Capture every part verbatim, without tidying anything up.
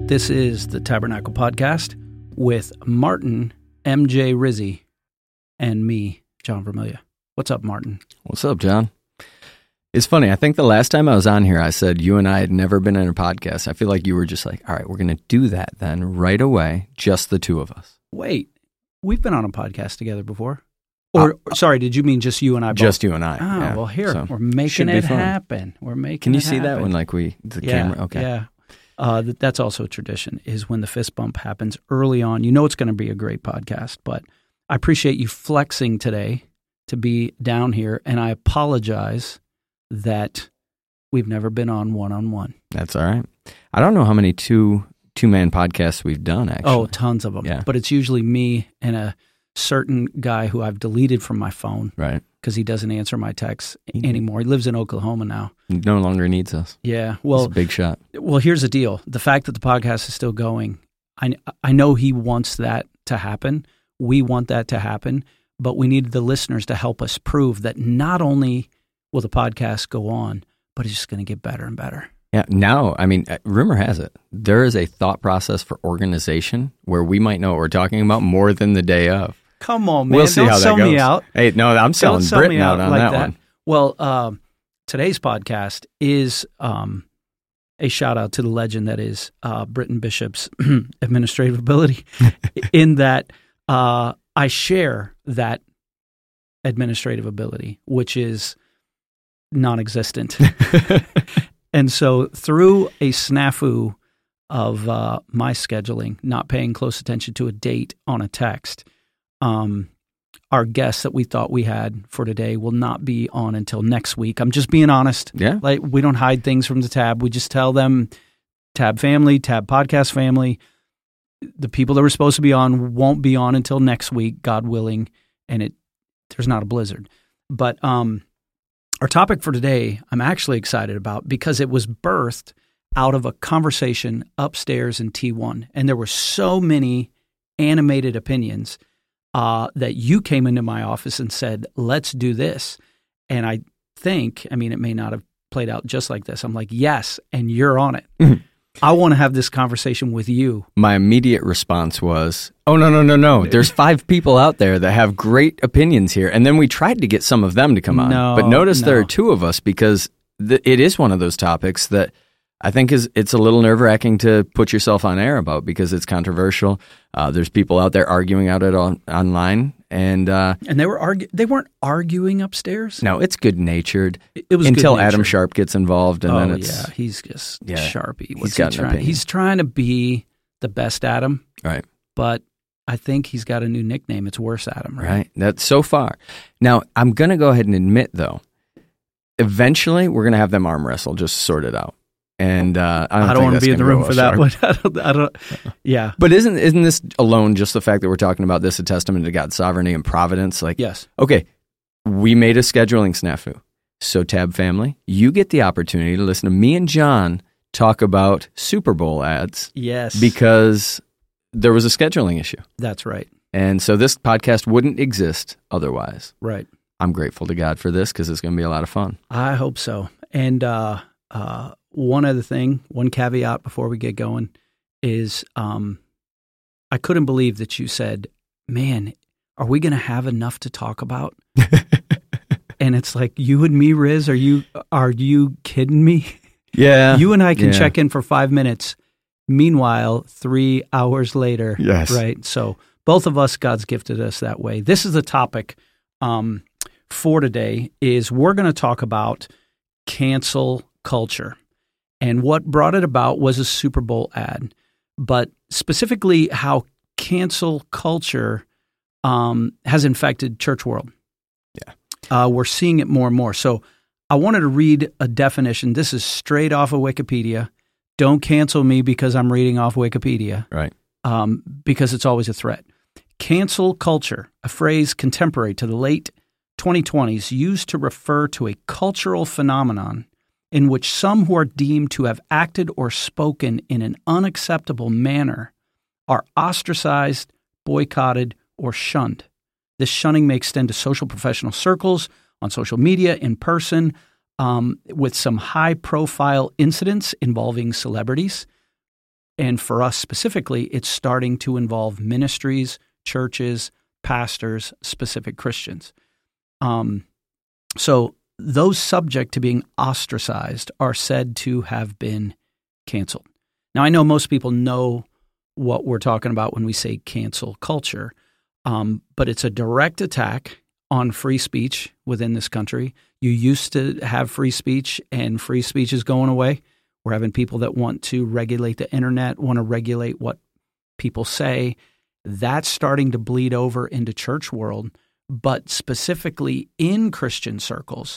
This is the Tabernacle Podcast with Martin M J Rizzi and me, John Vermiglia. What's up, Martin? What's up, John? It's funny. I think the last time I was on here, I said you and I had never been in a podcast. I feel like you were just like, all right, we're going to do that then right away, just the two of us. Wait, we've been on a podcast together before. Or, uh, sorry, did you mean just you and I both? Just you and I. Oh, yeah. well, here, so, we're making it happen. We're making Can you it see happen. that when, like, we, the yeah, camera? Okay. Yeah. Uh, th- that's also a tradition, is when the fist bump happens early on. You know it's going to be a great podcast, but I appreciate you flexing today to be down here, and I apologize that we've never been on one-on-one. That's all right. I don't know how many two, two-man podcasts we've done, actually. Oh, tons of them. Yeah. But it's usually me and a certain guy who I've deleted from my phone. Right. Because he doesn't answer my texts anymore. He lives in Oklahoma now. He no longer needs us. Yeah. Well, it's a big shot. Well, here's the deal. The fact that the podcast is still going, I, I know he wants that to happen. We want that to happen. But we need the listeners to help us prove that not only will the podcast go on, but it's just going to get better and better. Yeah. Now, I mean, rumor has it, there is a thought process for organization where we might know what we're talking about more than the day of. Come on, man. We'll see Don't how that sell goes. me out. Hey, no, I'm selling Don't sell Britain me out, out on like that, that one. Well, um, today's podcast is um, a shout out to the legend that is uh, Britton Bishop's administrative ability, in that uh, I share that administrative ability, which is non-existent. And so through a snafu of uh, my scheduling, not paying close attention to a date on a text, um, our guest that we thought we had for today will not be on until next week. I'm just being honest. Yeah. Like, we don't hide things from the Tab. We just tell them, Tab family, Tab podcast family, the people that were supposed to be on won't be on until next week, God willing, and it there's not a blizzard. But um, our topic for today, I'm actually excited about because it was birthed out of a conversation upstairs in T one. And there were so many animated opinions uh, that you came into my office and said, let's do this. And I think, I mean, it may not have played out just like this. I'm like, yes, and you're on it. Mm-hmm. I want to have this conversation with you. My immediate response was, oh, no, no, no, no. There's five people out there that have great opinions here. And then we tried to get some of them to come on. No, but notice no. there are two of us because th- it is one of those topics that I think is it's a little nerve-wracking to put yourself on air about because it's controversial. Uh, there's people out there arguing out it on, online. And uh, and they were argu- they weren't arguing upstairs. No, it's good-natured. It, it was until good-natured. Adam Sharp gets involved, and oh, then it's yeah, he's just yeah, Sharpie. he's What's got he an trying? opinion. He's trying to be the best Adam, right? But I think he's got a new nickname. It's Worse Adam, right? Right. That's so far. Now I'm going to go ahead and admit, though, eventually we're going to have them arm wrestle, just sort it out. And uh, I don't, I don't want to be in the room well for that Sharp. one. I don't, I don't. Yeah, but isn't isn't this alone just the fact that we're talking about this a testament to God's sovereignty and providence? Like, yes, okay, we made a scheduling snafu. So, Tab family, you get the opportunity to listen to me and John talk about Super Bowl ads. Yes, because there was a scheduling issue. That's right. And so this podcast wouldn't exist otherwise. Right. I'm grateful to God for this because it's going to be a lot of fun. I hope so. And uh, uh, one other thing, one caveat before we get going is um, I couldn't believe that you said, man, are we going to have enough to talk about? And it's like, you and me, Riz, are you are you kidding me? Yeah. You and I can yeah. check in for five minutes. Meanwhile, three hours later. Yes. Right? So both of us, God's gifted us that way. This is the topic um, for today is we're going to talk about cancel culture. And what brought it about was a Super Bowl ad. But specifically how cancel culture um, has infected church world. Yeah. Uh, we're seeing it more and more. So I wanted to read a definition. This is straight off of Wikipedia. Don't cancel me because I'm reading off Wikipedia. Right. Um, because it's always a threat. Cancel culture, a phrase contemporary to the late twenty twenties, used to refer to a cultural phenomenon in which some who are deemed to have acted or spoken in an unacceptable manner are ostracized, boycotted, or shunned. This shunning may extend to social professional circles, on social media, in person, um, with some high-profile incidents involving celebrities. And for us specifically, it's starting to involve ministries, churches, pastors, specific Christians. Um, so those subject to being ostracized are said to have been canceled. Now, I know most people know what we're talking about when we say cancel culture, um, but it's a direct attack on free speech within this country. You used to have free speech, and free speech is going away. We're having people that want to regulate the internet, want to regulate what people say. That's starting to bleed over into church world, but specifically in Christian circles,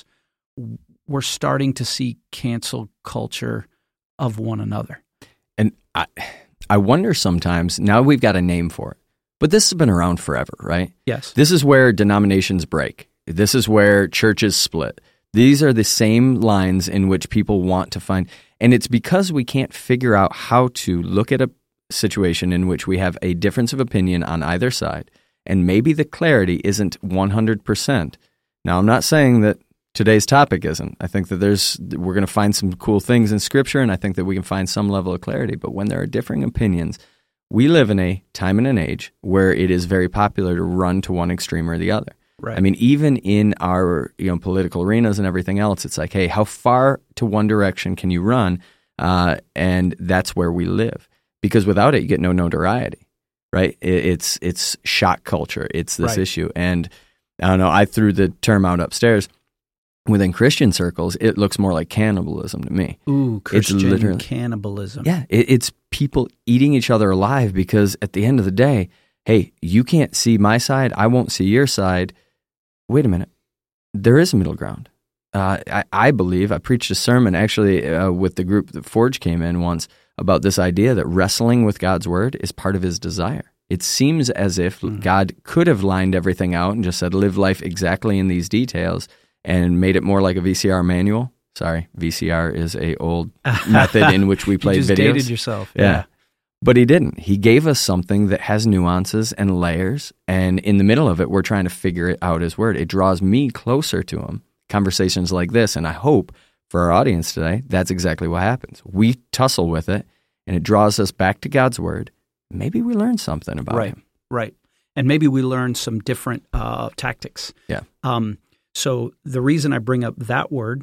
we're starting to see cancel culture of one another. And I, I wonder sometimes, now we've got a name for it, but this has been around forever, right? Yes. This is where denominations break. This is where churches split. These are the same lines in which people want to find, and it's because we can't figure out how to look at a situation in which we have a difference of opinion on either side, and maybe the clarity isn't one hundred percent. Now, I'm not saying that today's topic isn't. I think that there's we're going to find some cool things in Scripture, and I think that we can find some level of clarity. But when there are differing opinions, we live in a time and an age where it is very popular to run to one extreme or the other. Right. I mean, even in our you know political arenas and everything else, it's like, hey, how far to one direction can you run? Uh, and that's where we live. Because without it, you get no notoriety, right? It, it's it's shock culture. It's this Right. issue. And I don't know, I threw the term out upstairs. Within Christian circles, it looks more like cannibalism to me. Ooh, Christian literally- cannibalism. Yeah, it, it's people eating each other alive because at the end of the day, hey, you can't see my side, I won't see your side. Wait a minute. There is a middle ground. Uh, I, I believe, I preached a sermon actually uh, with the group that Forge came in once about this idea that wrestling with God's word is part of his desire. It seems as if mm. God could have lined everything out and just said, live life exactly in these details and made it more like a V C R manual. Sorry, V C R is a old method in which we played you just videos. dated yourself. Yeah. yeah. But he didn't. He gave us something that has nuances and layers, and in the middle of it, we're trying to figure it out his word. It draws me closer to him. Conversations like this, and I hope for our audience today, that's exactly what happens. We tussle with it, and it draws us back to God's word. Maybe we learn something about right, him. Right. And maybe we learn some different uh, tactics. Yeah. Um, so the reason I bring up that word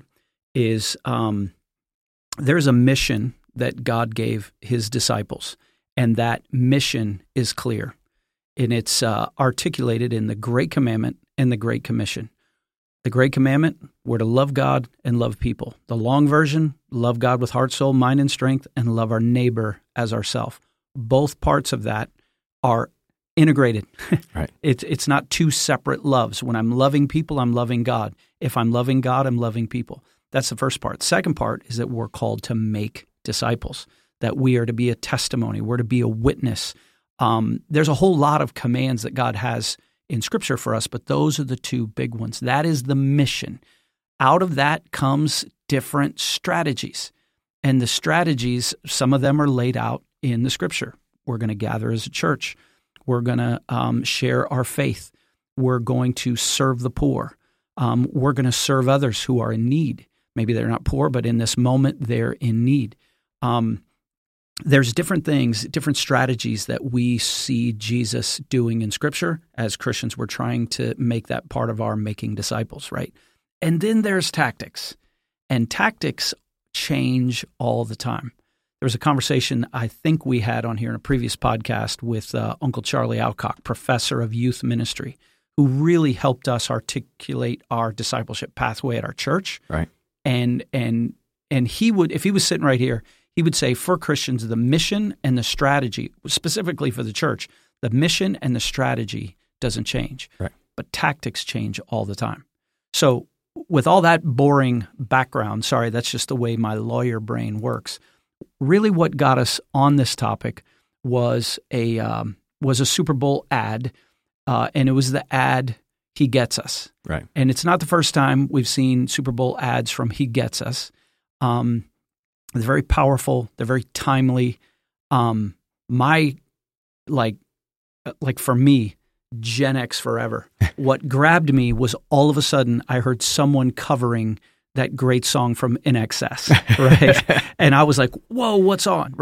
is um, there's a mission that God gave his disciples, and that mission is clear. And it's uh, articulated in the Great Commandment and the Great Commission. The Great Commandment, we're to love God and love people. The long version, love God with heart, soul, mind, and strength, and love our neighbor as ourself. Both parts of that are integrated. Right. It's it's not two separate loves. When I'm loving people, I'm loving God. If I'm loving God, I'm loving people. That's the first part. Second part is that we're called to make disciples, that we are to be a testimony. We're to be a witness. Um, there's a whole lot of commands that God has in Scripture for us, but those are the two big ones. That is the mission. Out of that comes different strategies. And the strategies, some of them are laid out in the Scripture. We're going to gather as a church. We're going to um, share our faith. We're going to serve the poor. Um, we're going to serve others who are in need. Maybe they're not poor, but in this moment, they're in need. Um, there's different things, different strategies that we see Jesus doing in Scripture. As Christians, we're trying to make that part of our making disciples, right? And then there's tactics. And tactics change all the time. There was a conversation I think we had on here in a previous podcast with uh, Uncle Charlie Alcock, professor of youth ministry, who really helped us articulate our discipleship pathway at our church. Right. And and and he would, if he was sitting right here, he would say for Christians, the mission and the strategy, specifically for the church, the mission and the strategy doesn't change. Right. But tactics change all the time. So with all that boring background, sorry, that's just the way my lawyer brain works. Really what got us on this topic was a um, was a Super Bowl ad, uh, and it was the ad, He Gets Us. Right. And it's not the first time we've seen Super Bowl ads from He Gets Us. Um, they're very powerful. They're very timely. Um, my, like, like for me, Gen X forever. What grabbed me was all of a sudden I heard someone covering that great song from I N X S, right? And I was like, whoa, what's on, right?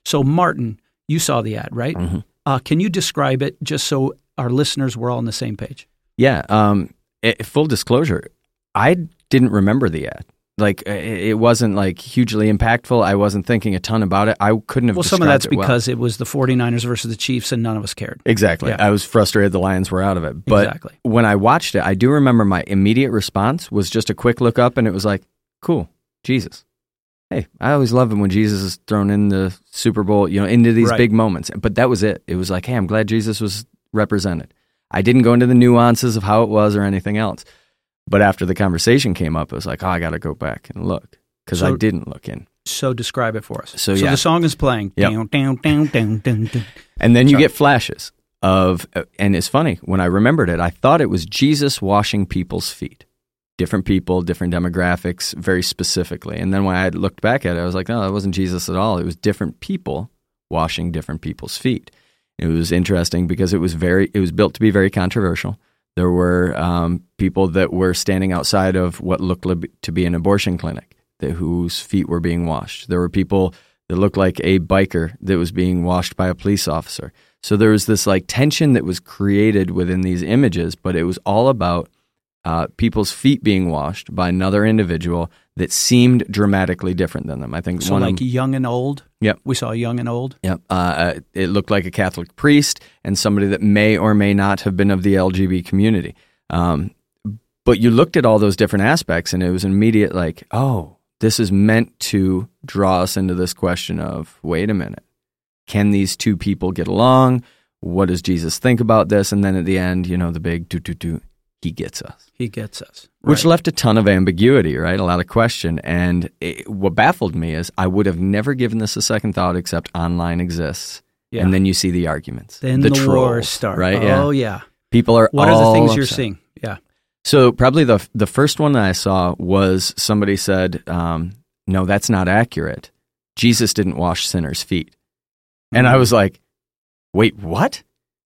So Martin, you saw the ad, right? Mm-hmm. Uh, can you describe it just so our listeners were all on the same page? Yeah. Um, it, full disclosure, I didn't remember the ad. Like, it wasn't like hugely impactful. I wasn't thinking a ton about it. I couldn't have Well, described some of that's it well. because it was the 49ers versus the Chiefs and none of us cared. Exactly. Yeah. I was frustrated the Lions were out of it. But Exactly. when I watched it, I do remember my immediate response was just a quick look up, and it was like, cool, Jesus. Hey, I always love it when Jesus is thrown in the Super Bowl, you know, into these Right. big moments. But that was it. It was like, hey, I'm glad Jesus was represented. I didn't go into the nuances of how it was or anything else. But after the conversation came up, it was like, oh, I got to go back and look because So- I didn't look in. So describe it for us. So, yeah. the song is playing. Yep. Down, down, down, down, down, down. And then you Sorry. get flashes of, and it's funny, when I remembered it, I thought it was Jesus washing people's feet. Different people, different demographics, very specifically. And then when I looked back at it, I was like, no, that wasn't Jesus at all. It was different people washing different people's feet. It was interesting because it was very, it was built to be very controversial. There were um, people that were standing outside of what looked li- to be an abortion clinic that, whose feet were being washed. There were people that looked like a biker that was being washed by a police officer. So there was this like tension that was created within these images, but it was all about uh, people's feet being washed by another individual that seemed dramatically different than them. I think So one like of them, young and old. Yep. We saw young and old. Yep. Uh, it looked like a Catholic priest and somebody that may or may not have been of the L G B T community. Um, but you looked at all those different aspects and it was immediate like, oh, this is meant to draw us into this question of, wait a minute, can these two people get along? What does Jesus think about this? And then at the end, you know, the big do, do, do, he gets us. He gets us. Which Right. left a ton of ambiguity, right? A lot of question. And it, what baffled me is I would have never given this a second thought except online exists. Yeah. And then you see the arguments. Then the, the, trolls, wars start. right? Oh, yeah. yeah. People are What are all the things you're upset. seeing? Yeah. So probably the the first one that I saw was somebody said, um, no, that's not accurate. Jesus didn't wash sinners' feet. And I was like, wait, what?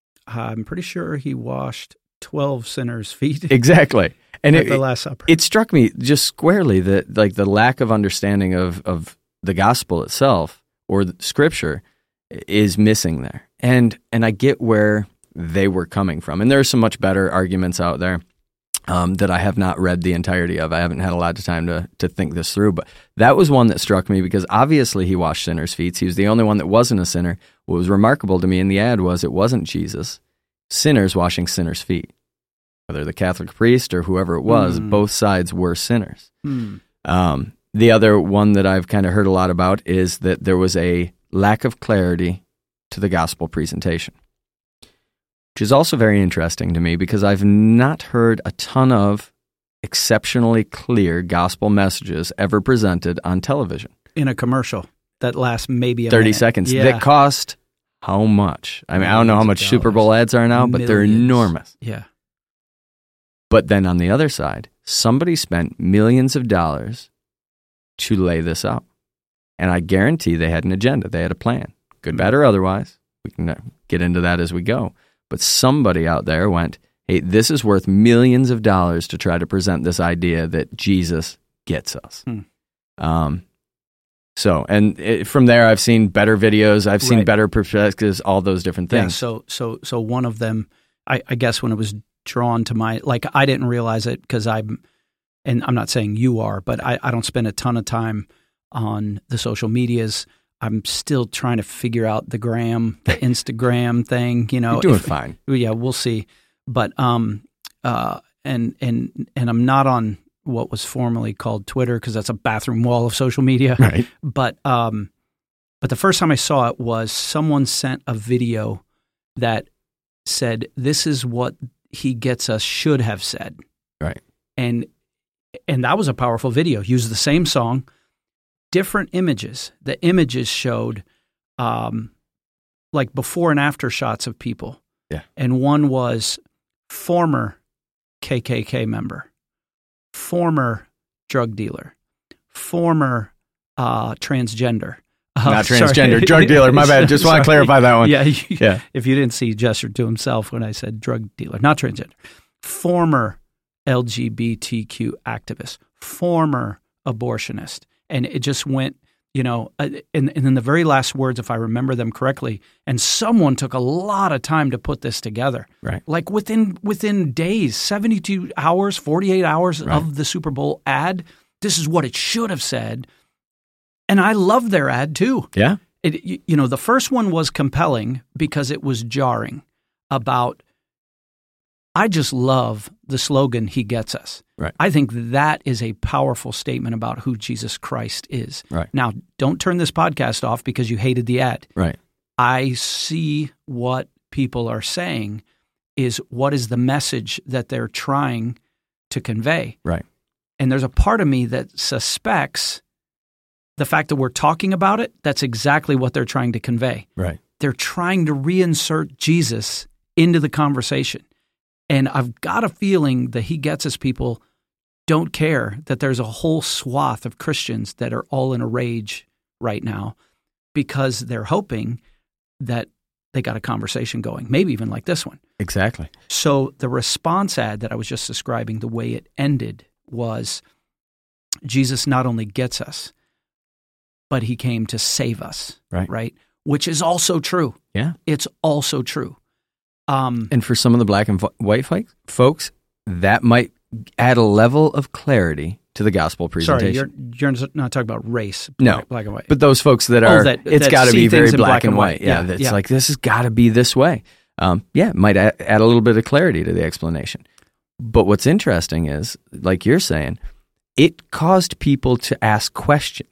I'm pretty sure he washed twelve sinners' feet Exactly. And at it, the Last Supper. it struck me just squarely that like the lack of understanding of, of the gospel itself or the scripture is missing there. And and I get where they were coming from. And there are some much better arguments out there um, that I have not read the entirety of. I haven't had a lot of time to to think this through. But that was one that struck me because obviously he washed sinners' feet. He was the only one that wasn't a sinner. What was remarkable to me in the ad was it wasn't Jesus. Sinners washing sinners' feet. Whether the Catholic priest or whoever it was, Mm. both sides were sinners. Hmm. Um, the other one that I've kind of heard a lot about is that there was a lack of clarity to the gospel presentation, which is also very interesting to me because I've not heard a ton of exceptionally clear gospel messages ever presented on television. In a commercial that lasts maybe a thirty minute. seconds. Yeah. That cost how much? I mean, I don't know how much Millions of Super Bowl ads are now, but they're Millions. enormous. Yeah. But then on the other side, somebody spent millions of dollars to lay this out. And I guarantee they had an agenda. They had a plan, good, bad, or otherwise. We can uh, get into that as we go. But somebody out there went, hey, this is worth millions of dollars to try to present this idea that Jesus gets us. Hmm. Um, so, and it, from there, I've seen better videos. I've seen Right. better perspectives, all those different Yeah. things. So, so, so one of them, I, I guess when it was drawn to my, like, I didn't realize it because I'm, and I'm not saying you are, but I, I don't spend a ton of time on the social medias. I'm still trying to figure out the gram, the Instagram thing, you know. You're doing if- fine. Yeah, we'll see. But um uh and and and I'm not on what was formerly called Twitter because that's a bathroom wall of social media. Right. But um but the first time I saw it was someone sent a video that said this is what he gets us should have said. Right. And and that was a powerful video. Used the same song, different images. The images showed um like before and after shots of people. Yeah. And one was former K K K member, former drug dealer, former uh, transgender. Uh, Not sorry. transgender, drug dealer. My bad. Just want to Sorry. clarify that one. Yeah, you- Yeah. If you didn't see, he gestured to himself when I said drug dealer, not transgender. Former L G B T Q activist, former abortionist, and it just went. You know, uh, and, and then the very last words, if I remember them correctly, and someone took a lot of time to put this together. Right. Like within within days, seventy-two hours, forty-eight hours Right. of the Super Bowl ad, this is what it should have said. And I love their ad too. Yeah. It, you, you know, the first one was compelling because it was jarring about, I just love the slogan, "He gets us." Right. I think that is a powerful statement about who Jesus Christ is. Right. Now, don't turn this podcast off because you hated the ad. Right. I see what people are saying is what is the message that they're trying to convey. Right. And there's a part of me that suspects the fact that we're talking about it, that's exactly what they're trying to convey. Right. They're trying to reinsert Jesus into the conversation. And I've got a feeling that He gets us people don't care that there's a whole swath of Christians that are all in a rage right now because they're hoping that they got a conversation going, maybe even like this one. Exactly. So the response ad that I was just describing, the way it ended was Jesus not only gets us, but He came to save us, Right. right? Which is also true. Yeah. It's also true. Um, And for some of the black and fo- white fi- folks, that might add a level of clarity to the gospel sorry, presentation. you're you're not talking about race, No. black, black and white. But those folks that Oh, are, that- it's that got to see be very things in black, black and and white. white. Yeah, Yeah, it's yeah. like, this has got to be this way. Um, yeah, it might add, add a little bit of clarity to the explanation. But what's interesting is, like you're saying, it caused people to ask questions.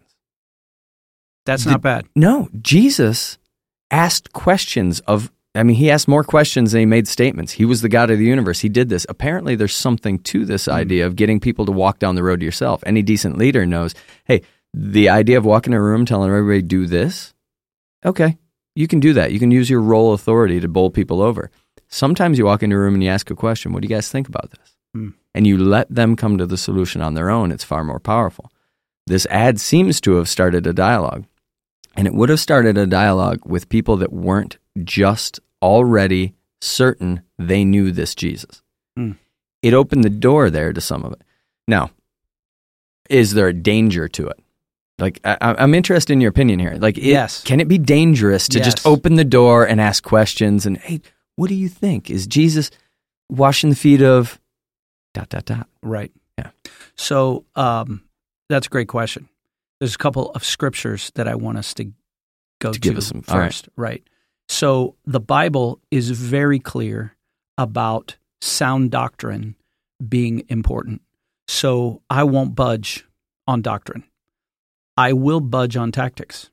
That's The- not bad. No, Jesus asked questions of, I mean, he asked more questions than he made statements. He was the God of the universe. He did this. Apparently, there's something to this idea of getting people to walk down the road yourself. Any decent leader knows, hey, the idea of walking in a room telling everybody do this, okay, you can do that. You can use your role authority to bowl people over. Sometimes you walk into a room and you ask a question, what do you guys think about this? Hmm. And you let them come to the solution on their own. It's far more powerful. This ad seems to have started a dialogue. And it would have started a dialogue with people that weren't just already certain they knew this Jesus. Mm. It opened the door there to some of it. Now, is there a danger to it? Like, I, I'm interested in your opinion here. Like, it, Yes. can it be dangerous to just Yes. open the door and ask questions and, hey, what do you think? Is Jesus washing the feet of dot, dot, dot? Right. Yeah. So um, that's a great question. There's a couple of scriptures that I want us to go To to, give us some- all right. first. Right. So the Bible is very clear about sound doctrine being important. So I won't budge on doctrine. I will budge on tactics.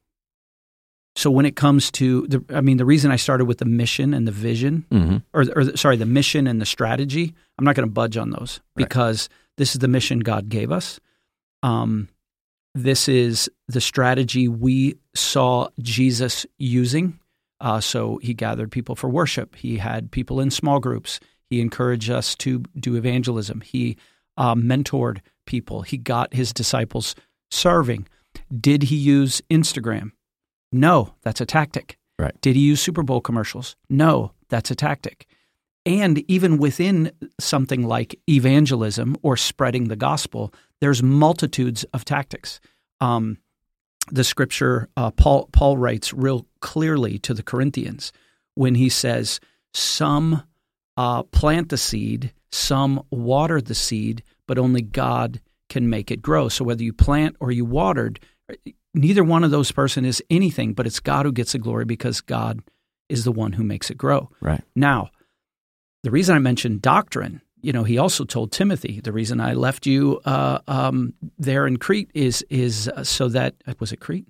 So when it comes to, the, I mean, the reason I started with the mission and the vision, Mm-hmm. or, or sorry, the mission and the strategy, I'm not going to budge on those Right. because this is the mission God gave us. Um, this is the strategy we saw Jesus using. Uh, so he gathered people for worship. He had people in small groups. He encouraged us to do evangelism. He uh, mentored people. He got his disciples serving. Did he use Instagram? No, that's a tactic. Right. Did he use Super Bowl commercials? No, that's a tactic. And even within something like evangelism or spreading the gospel, there's multitudes of tactics. Um, the scripture, uh, Paul, Paul writes real clearly to the Corinthians when he says, some uh, plant the seed, some water the seed, but only God can make it grow. So whether you plant or you watered, neither one of those person is anything, but it's God who gets the glory because God is the one who makes it grow. Right. Now, the reason I mentioned doctrine, you know, he also told Timothy, the reason I left you uh, um, there in Crete is is uh, so that, was it Crete?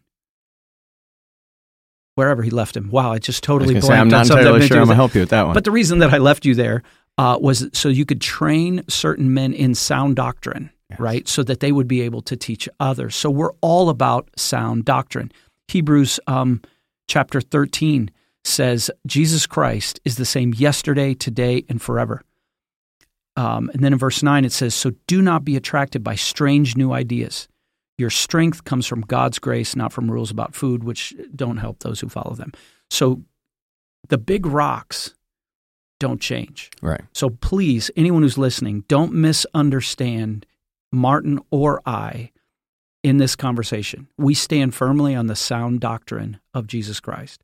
Wherever he left him. Wow, I just totally I was blanked gonna say, I'm on not something entirely that sure I'm to do going to with help you with that it. one. But the reason that I left you there uh, was so you could train certain men in sound doctrine, Yes. right? So that they would be able to teach others. So we're all about sound doctrine. Hebrews um, chapter thirteen says, Jesus Christ is the same yesterday, today, and forever. Um, and then in verse nine, it says, so do not be attracted by strange new ideas. Your strength comes from God's grace, not from rules about food, which don't help those who follow them. So the big rocks don't change. Right. So please, anyone who's listening, don't misunderstand Martin or I in this conversation, we stand firmly on the sound doctrine of Jesus Christ,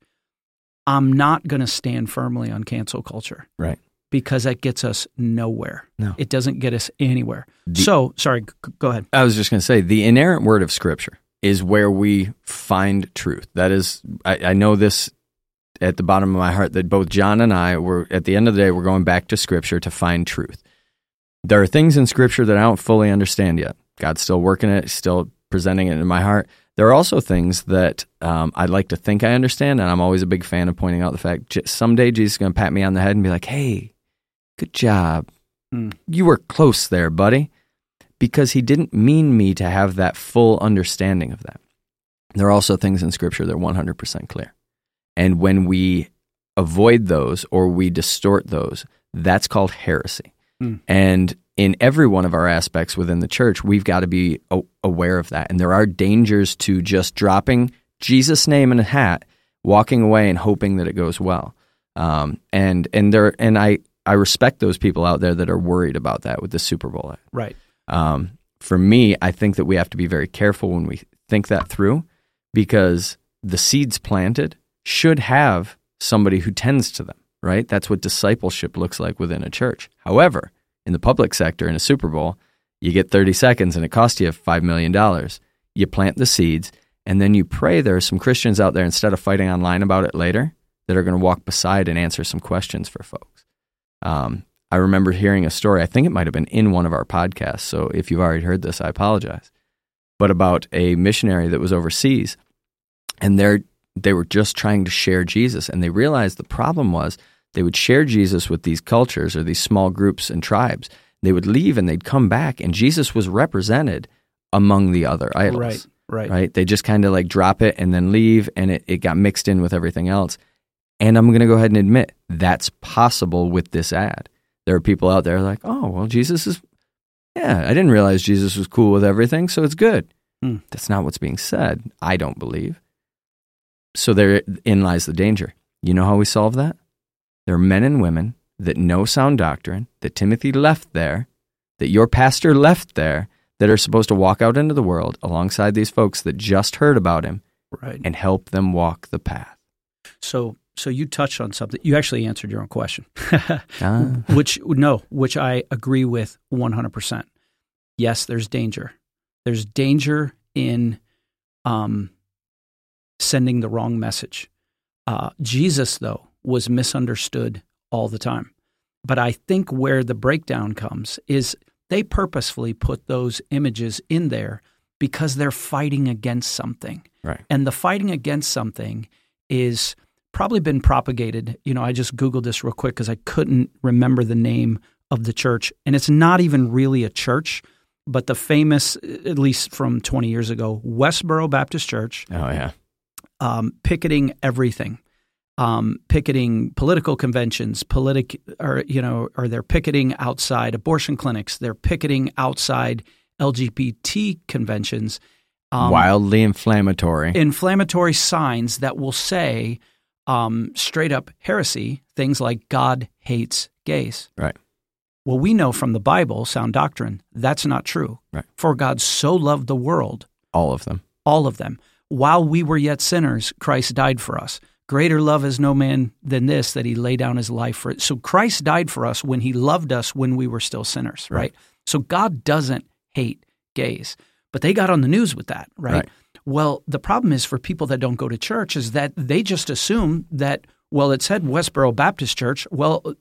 I'm not going to stand firmly on cancel culture. Right. Because that gets us nowhere. No. It doesn't get us anywhere. The, so, sorry, g- go ahead. I was just going to say, the inerrant word of Scripture is where we find truth. That is, I, I know this at the bottom of my heart, that both John and I, were at the end of the day, we're going back to Scripture to find truth. There are things in Scripture that I don't fully understand yet. God's still working it, still presenting it in my heart. There are also things that um, I'd like to think I understand, and I'm always a big fan of pointing out the fact j- someday Jesus is going to pat me on the head and be like, hey, good job. Mm. You were close there, buddy. Because he didn't mean me to have that full understanding of that. There are also things in Scripture that are one hundred percent clear. And when we avoid those or we distort those, that's called heresy. Mm. And in every one of our aspects within the church, we've got to be a- aware of that. And there are dangers to just dropping Jesus' name in a hat, walking away and hoping that it goes well. Um, and and there and I, I respect those people out there that are worried about that with the Super Bowl. Right. Um, for me, I think that we have to be very careful when we think that through, because the seeds planted should have somebody who tends to them, right? That's what discipleship looks like within a church. However, in the public sector, in a Super Bowl, you get thirty seconds and it costs you five million dollars. You plant the seeds, and then you pray there are some Christians out there, instead of fighting online about it later, that are going to walk beside and answer some questions for folks. Um, I remember hearing a story, I think it might have been in one of our podcasts, so if you've already heard this, I apologize, but about a missionary that was overseas, and they're, they were just trying to share Jesus, and they realized the problem was they would share Jesus with these cultures or these small groups and tribes. They would leave and they'd come back, and Jesus was represented among the other idols. Right, right. Right? They just kind of like drop it and then leave, and it, it got mixed in with everything else. And I'm going to go ahead and admit, that's possible with this ad. There are people out there like, oh, well, Jesus is, yeah, I didn't realize Jesus was cool with everything, so it's good. Hmm. That's not what's being said, I don't believe. So therein lies the danger. You know how we solve that? There are men and women that know sound doctrine, that Timothy left there, that your pastor left there, that are supposed to walk out into the world alongside these folks that just heard about him, right, and help them walk the path. So so you touched on something. You actually answered your own question, ah. which, no, which I agree with one hundred percent. Yes, there's danger. There's danger in um, sending the wrong message. Uh, Jesus, though, was misunderstood all the time. But I think where the breakdown comes is they purposefully put those images in there because they're fighting against something. Right. And the fighting against something is probably been propagated. You know, I just Googled this real quick because I couldn't remember the name of the church. And it's not even really a church, but the famous, at least from twenty years ago, Westboro Baptist Church. Oh, yeah. Um, picketing everything. Um, picketing political conventions, politic, or you know, or they're picketing outside abortion clinics. They're picketing outside L G B T conventions. Um, Wildly inflammatory. Inflammatory signs that will say um, straight up heresy, things like God hates gays. Right. Well, we know from the Bible, sound doctrine, that's not true. Right. For God so loved the world. All of them. All of them. While we were yet sinners, Christ died for us. Greater love is no man than this, that he lay down his life for it. So Christ died for us when he loved us when we were still sinners, right? right? So God doesn't hate gays. But they got on the news with that, right? right? Well, the problem is for people that don't go to church is that they just assume that, well, it said Westboro Baptist Church. Well,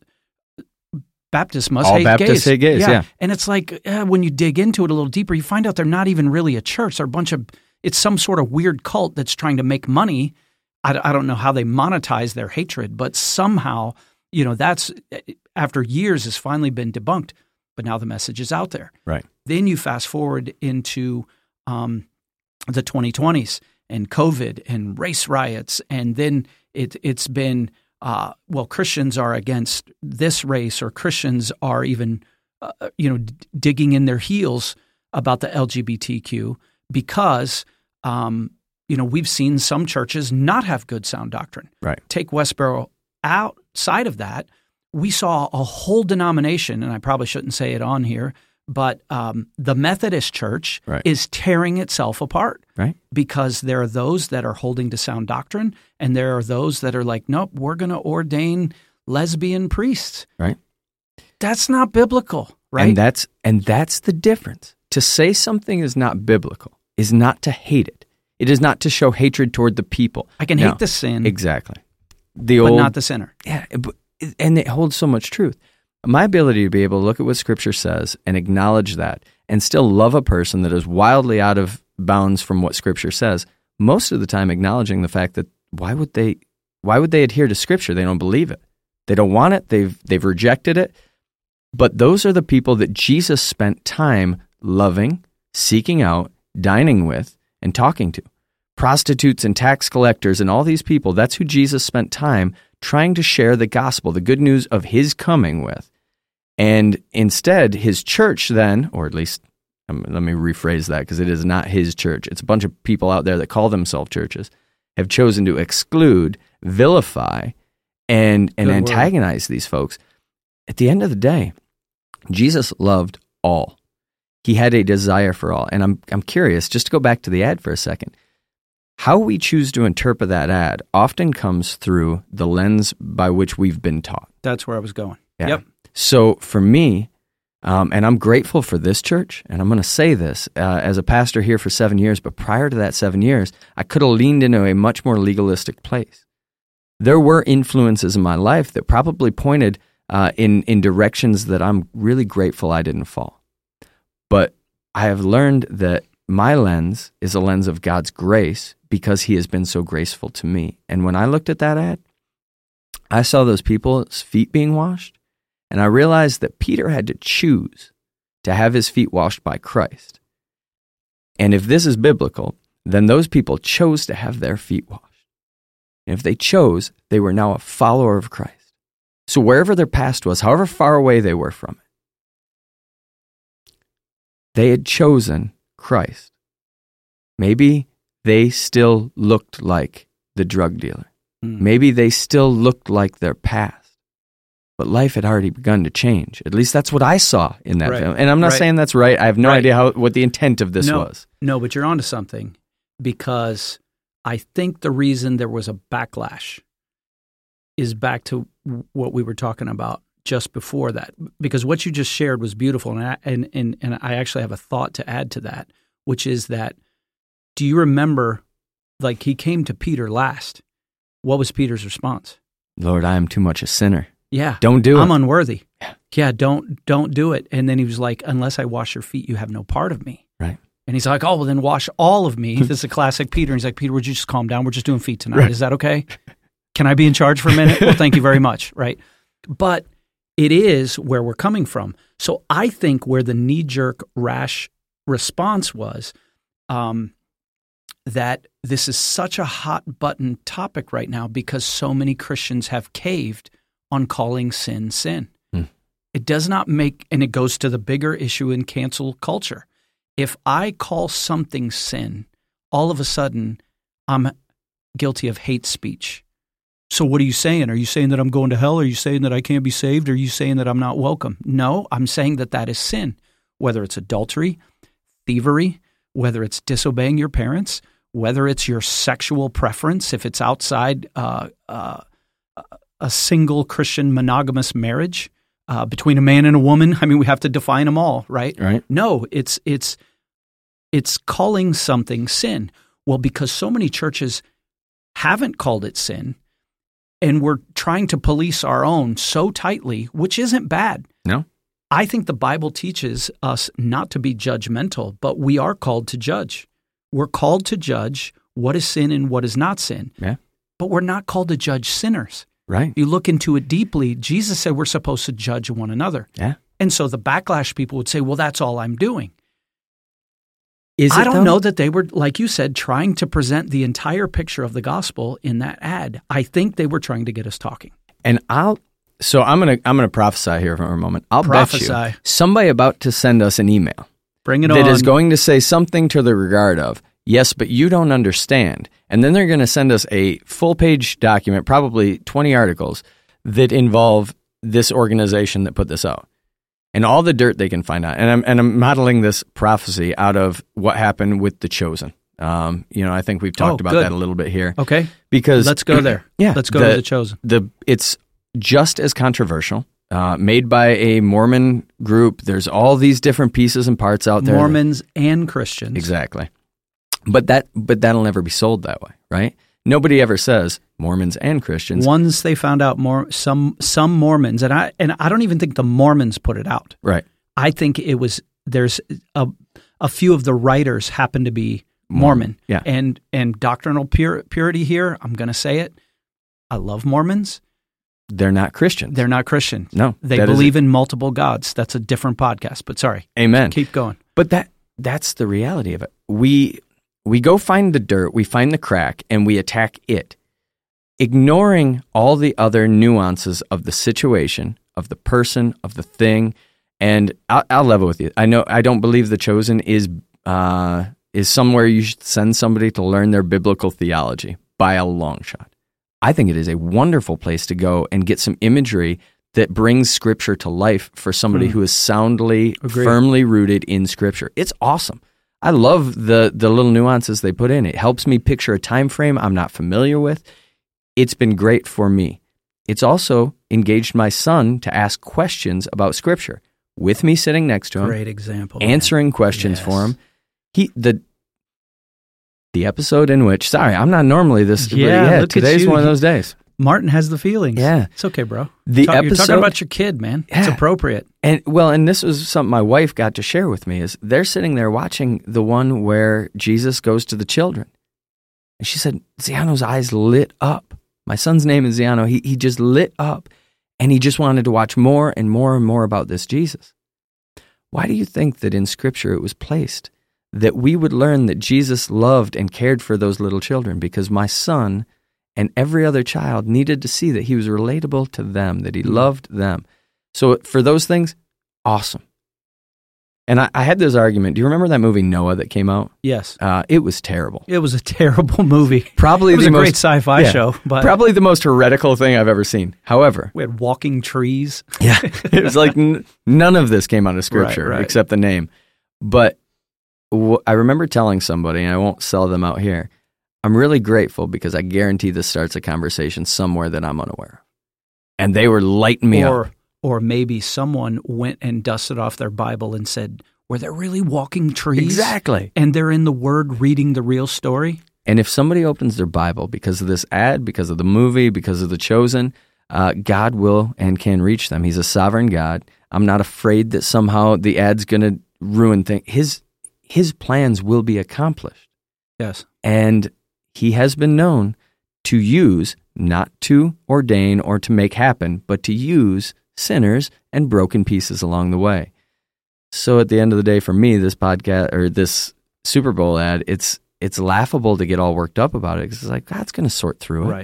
Baptists must All hate Baptists gays. hate gays, yeah. yeah. And it's like uh, when you dig into it a little deeper, you find out they're not even really a church. They're a bunch of, it's some sort of weird cult that's trying to make money. I, I don't know how they monetize their hatred, but somehow, you know, that's, after years, has finally been debunked. But now the message is out there. Right. Then you fast forward into um, the twenty twenties and COVID and race riots, and then it, it's been, uh, well, Christians are against this race, or Christians are even, uh, you know, d- digging in their heels about the L G B T Q because, um, you know, we've seen some churches not have good sound doctrine. Right. Take Westboro outside of that. We saw a whole denomination, and I probably shouldn't say it on here, But um, the Methodist Church Right. is tearing itself apart, Right. because there are those that are holding to sound doctrine, and there are those that are like, nope, we're going to ordain lesbian priests. Right. That's not biblical, right? And that's and that's the difference. To say something is not biblical is not to hate it. It is not to show hatred toward the people. I can No, hate the sin, Exactly. The but old, not the sinner. yeah, but- and it holds so much truth. My ability to be able to look at what Scripture says and acknowledge that and still love a person that is wildly out of bounds from what Scripture says, most of the time acknowledging the fact that why would they why would they adhere to Scripture? They don't believe it. They don't want it. They've they've rejected it. But those are the people that Jesus spent time loving, seeking out, dining with, and talking to. Prostitutes and tax collectors and all these people, that's who Jesus spent time trying to share the gospel, the good news of his coming with. And instead, his church then, or at least, um, let me rephrase that because it is not his church. It's a bunch of people out there that call themselves churches, have chosen to exclude, vilify, and, and Good word. antagonize these folks. At the end of the day, Jesus loved all. He had a desire for all. And I'm I'm curious, just to go back to the ad for a second, how we choose to interpret that ad often comes through the lens by which we've been taught. That's where I was going. Yeah. Yep. So for me, um, and I'm grateful for this church, and I'm going to say this uh, as a pastor here for seven years, but prior to that seven years, I could have leaned into a much more legalistic place. There were influences in my life that probably pointed uh, in, in directions that I'm really grateful I didn't fall. But I have learned that my lens is a lens of God's grace because he has been so graceful to me. And when I looked at that ad, I saw those people's feet being washed, and I realized that Peter had to choose to have his feet washed by Christ. And if this is biblical, then those people chose to have their feet washed. And if they chose, they were now a follower of Christ. So wherever their past was, however far away they were from it, they had chosen Christ. Maybe they still looked like the drug dealer. Mm. Maybe they still looked like their past. But life had already begun to change. At least that's what I saw in that Right. film. And I'm not Right. saying that's right. I have no Right. idea how what the intent of this no, was. No, but you're onto something, because I think the reason there was a backlash is back to what we were talking about just before that. Because what you just shared was beautiful, and I, and, and, and I actually have a thought to add to that, which is that, do you remember, like, he came to Peter last. What was Peter's response? Lord, I am too much a sinner. Yeah. Don't do I'm it. unworthy. Yeah. Yeah, don't don't do it. And then he was like, unless I wash your feet, you have no part of me. Right. And he's like, oh, well, then wash all of me. This is a classic Peter. And he's like, Peter, would you just calm down? We're just doing feet tonight. Right. Is that okay? Can I be in charge for a minute? Well, thank you very much. Right. But it is where we're coming from. So I think where the knee-jerk rash response was um, that this is such a hot button topic right now because so many Christians have caved on calling sin sin. Hmm. It does not make, and it goes to the bigger issue in cancel culture. If I call something sin, all of a sudden I'm guilty of hate speech. So what are you saying? Are you saying that I'm going to hell? Are you saying that I can't be saved? Are you saying that I'm not welcome? No, I'm saying that that is sin, whether it's adultery, thievery, whether it's disobeying your parents, whether it's your sexual preference, if it's outside uh, uh, a single Christian monogamous marriage uh, between a man and a woman. I mean, we have to define them all, right? Right. No, it's it's it's calling something sin. Well, because so many churches haven't called it sin, and we're trying to police our own so tightly, which isn't bad. No. I think the Bible teaches us not to be judgmental, but we are called to judge. We're called to judge what is sin and what is not sin. Yeah. But we're not called to judge sinners. Right. You look into it deeply, Jesus said we're supposed to judge one another. Yeah. And so the backlash people would say, well, that's all I'm doing. Is I it, don't though? know that they were, like you said, trying to present the entire picture of the gospel in that ad. I think they were trying to get us talking. And I'll so I'm gonna I'm gonna prophesy here for a moment. I'll Prophesy. bet you somebody about to send us an email Bring it that on. is going to say something to the regard of, yes, but you don't understand. And then they're going to send us a full page document, probably twenty articles, that involve this organization that put this out. and all the dirt they can find out. And I'm and I'm modeling this prophecy out of what happened with The Chosen. Um, you know, I think we've talked Oh, about good. that a little bit here. Okay. Because Let's go there. Yeah, Let's go the, to The Chosen. The it's just as controversial. Uh, made by a Mormon group. There's all these different pieces and parts out there. Mormons and Christians. Exactly. But that but that'll never be sold that way, right? Nobody ever says Mormons and Christians. Once they found out more, some some Mormons, and I and I don't even think the Mormons put it out. Right. I think it was there's a a few of the writers happen to be Mormon. Yeah. And and doctrinal pur- purity here, I'm going to say it. I love Mormons. They're not Christians. They're not Christian. No. They that is believe it. in multiple gods. That's a different podcast, but sorry. Amen. Keep going. But that that's the reality of it. We we go find the dirt, we find the crack, and we attack it, ignoring all the other nuances of the situation, of the person, of the thing. And I'll, I'll level with you. I know I don't believe The Chosen is uh, is somewhere you should send somebody to learn their biblical theology by a long shot. I think it is a wonderful place to go and get some imagery that brings Scripture to life for somebody Mm. who is soundly, Agreed. firmly rooted in Scripture. It's awesome. I love the the little nuances they put in. It helps me picture a time frame I'm not familiar with. It's been great for me. It's also engaged my son to ask questions about Scripture with me sitting next to him, Great example. man. answering questions Yes. for him. He the the episode in which sorry, I'm not normally this. but Yeah, yeah look at today's you. one of those days. Martin has the feelings. Yeah. It's okay, bro. The Talk- You're episode talking about your kid, man. It's Yeah. appropriate. And well, and this was something my wife got to share with me is they're sitting there watching the one where Jesus goes to the children. And she said, Ziano's eyes lit up. My son's name is Ziano. He he just lit up and he just wanted to watch more and more and more about this Jesus. Why do you think that in Scripture it was placed that we would learn that Jesus loved and cared for those little children? Because my son and every other child needed to see that he was relatable to them, that he loved them. So for those things, awesome. And I, I had this argument. Do you remember that movie Noah that came out? Yes. Uh, it was terrible. It was a terrible movie. Probably It was the a most, great sci-fi yeah, show, but probably the most heretical thing I've ever seen. However, we had walking trees. yeah, it was like n- none of this came out of Scripture Right, right. except the name. But wh- I remember telling somebody, and I won't sell them out here, I'm really grateful because I guarantee this starts a conversation somewhere that I'm unaware of. And they were lighting me or up. or maybe someone went and dusted off their Bible and said, were there really walking trees? Exactly. And they're in the Word reading the real story? And if somebody opens their Bible because of this ad, because of the movie, because of The Chosen, uh, God will and can reach them. He's a sovereign God. I'm not afraid that somehow the ad's going to ruin things. His, his plans will be accomplished. Yes. And he has been known to use, not to ordain or to make happen, but to use sinners and broken pieces along the way. So at the end of the day, for me, this podcast or this Super Bowl ad, it's it's laughable to get all worked up about it because it's like, God's going to sort through it. Right.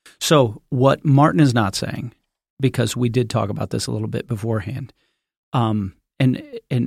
So what Martin is not saying, because we did talk about this a little bit beforehand, um, and and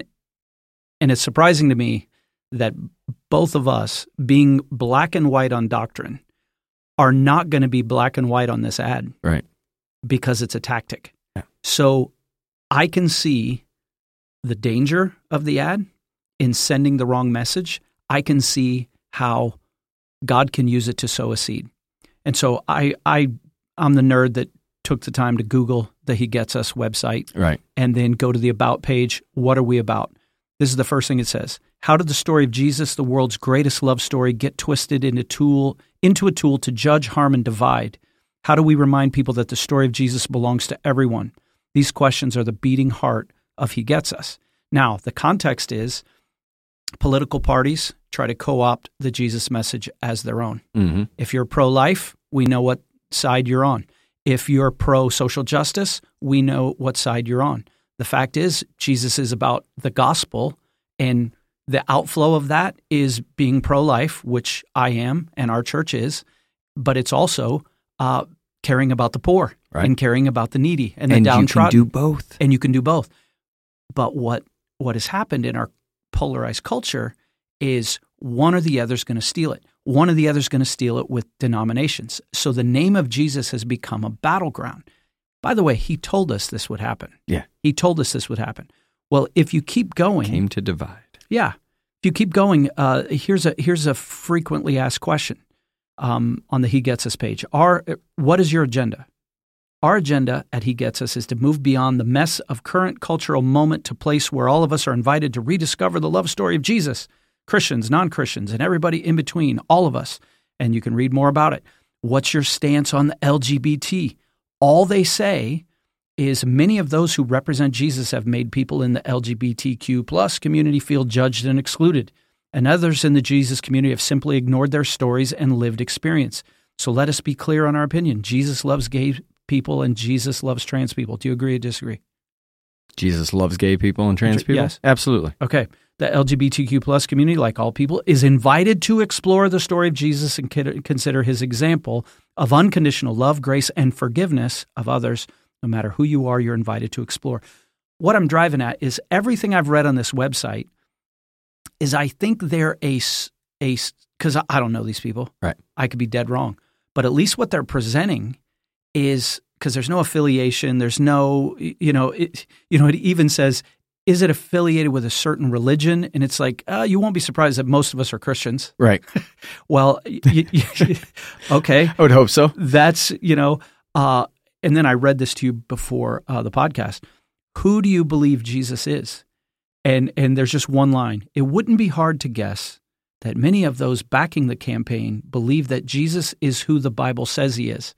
and it's surprising to me that both of us, being black and white on doctrine, are not going to be black and white on this ad. Right. Because it's a tactic. Yeah. So I can see the danger of the ad in sending the wrong message. I can see how God can use it to sow a seed. And so I, I, I'm the nerd that took the time to Google the He Gets Us website Right. and then go to the About page. What are we about? This is the first thing it says. How did the story of Jesus, the world's greatest love story, get twisted into, tool, into a tool to judge, harm, and divide? How do we remind people that the story of Jesus belongs to everyone? These questions are the beating heart of He Gets Us. Now, the context is political parties try to co-opt the Jesus message as their own. Mm-hmm. If you're pro-life, we know what side you're on. If you're pro-social justice, we know what side you're on. The fact is, Jesus is about the gospel, and the outflow of that is being pro-life, which I am and our church is, but it's also uh, caring about the poor Right. and caring about the needy and the And you can downtrodden. do both. And you can do both. But what what has happened in our polarized culture is one or the other is going to steal it. One or the other is going to steal it with denominations. So the name of Jesus has become a battleground. By the way, he told us this would happen. Yeah. He told us this would happen. Well, if you keep going, came to divide. Yeah, if you keep going, uh, here's a here's a frequently asked question um, on the He Gets Us page. Our what is your agenda? Our agenda at He Gets Us is to move beyond the mess of current cultural moment to place where all of us are invited to rediscover the love story of Jesus, Christians, non-Christians, and everybody in between, all of us. And you can read more about it. What's your stance on the L G B T? All they say is many of those who represent Jesus have made people in the L G B T Q plus community feel judged and excluded, and others in the Jesus community have simply ignored their stories and lived experience. So let us be clear on our opinion. Jesus loves gay people and Jesus loves trans people. Do you agree or disagree? Jesus loves gay people and trans people? Yes. Absolutely. Okay. The L G B T Q plus community, like all people, is invited to explore the story of Jesus and consider his example of unconditional love, grace, and forgiveness of others. No matter who you are, you're invited to explore. What I'm driving at is everything I've read on this website is I think they're a, a because I don't know these people. Right. I could be dead wrong. But at least what they're presenting is, because there's no affiliation, there's no, you know, it, you know, it even says, is it affiliated with a certain religion? And it's like, uh, you won't be surprised that most of us are Christians. Right. Well, y- y- okay. I would hope so. That's, you know, uh, and then I read this to you before uh, the podcast. Who do you believe Jesus is? And and there's just one line. It wouldn't be hard to guess that many of those backing the campaign believe that Jesus is who the Bible says he is.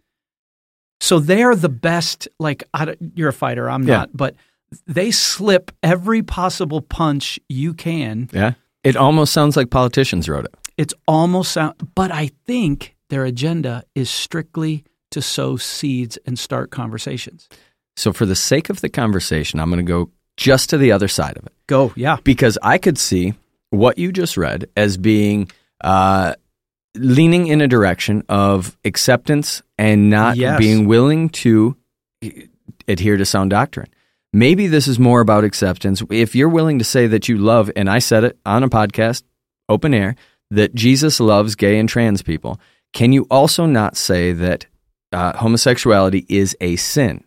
So they're the best, like, I don't, you're a fighter, I'm Yeah. not, but they slip every possible punch you can. Yeah. It almost sounds like politicians wrote it. It's almost, sound, but I think their agenda is strictly to sow seeds and start conversations. So for the sake of the conversation, I'm going to go just to the other side of it. Go, yeah. Because I could see what you just read as being uh, leaning in a direction of acceptance and not Yes. being willing to adhere to sound doctrine. Maybe this is more about acceptance. If you're willing to say that you love, and I said it on a podcast, open air, that Jesus loves gay and trans people, can you also not say that uh, homosexuality is a sin?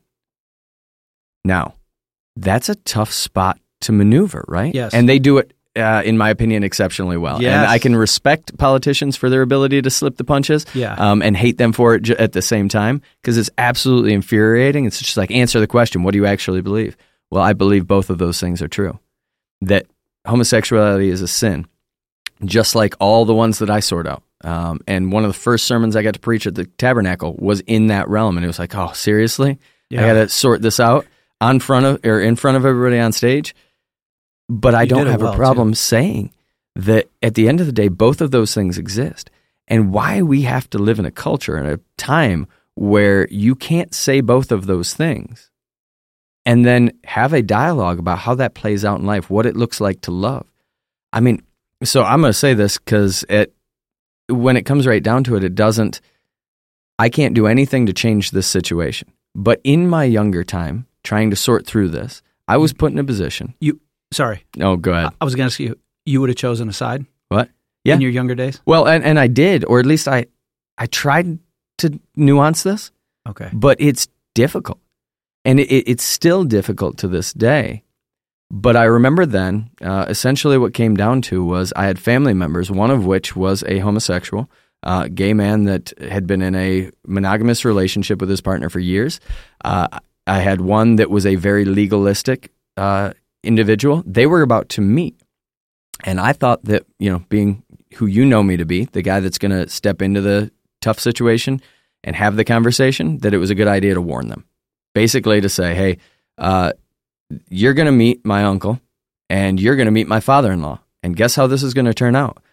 Now, that's a tough spot to maneuver, right? Yes. And they do it, uh, in my opinion, exceptionally well. Yes. And I can respect politicians for their ability to slip the punches Yeah. um, and hate them for it j- at the same time, because it's absolutely infuriating. It's just like, answer the question, what do you actually believe? Well, I believe both of those things are true. That homosexuality is a sin, just like all the ones that I sort out. Um, and one of the first sermons I got to preach at the Tabernacle was in that realm. And it was like, oh, seriously? Yeah. I got to sort this out on front of, or in front of everybody on stage? But I You don't did it have well, a problem saying that at the end of the day, both of those things exist. And why we have to live in a culture and a time where you can't say both of those things and then have a dialogue about how that plays out in life, what it looks like to love. I mean, so I'm going to say this because it, when it comes right down to it, it doesn't, I can't do anything to change this situation. But in my younger time, trying to sort through this, I was put in a position. You, sorry. Oh, go ahead. I, I was going to ask you, you would have chosen a side What? Yeah. in your younger days? Well, and, and I did, or at least I, I tried to nuance this, Okay. but it's difficult. And it, it's still difficult to this day. But I remember then, uh, essentially what came down to was I had family members, one of which was a homosexual, uh, gay man that had been in a monogamous relationship with his partner for years. Uh, I had one that was a very legalistic uh, individual. They were about to meet. And I thought that, you know, being who you know me to be, the guy that's going to step into the tough situation and have the conversation, that it was a good idea to warn them. Basically to say, hey, uh, you're going to meet my uncle and you're going to meet my father-in-law. And guess how this is going to turn out?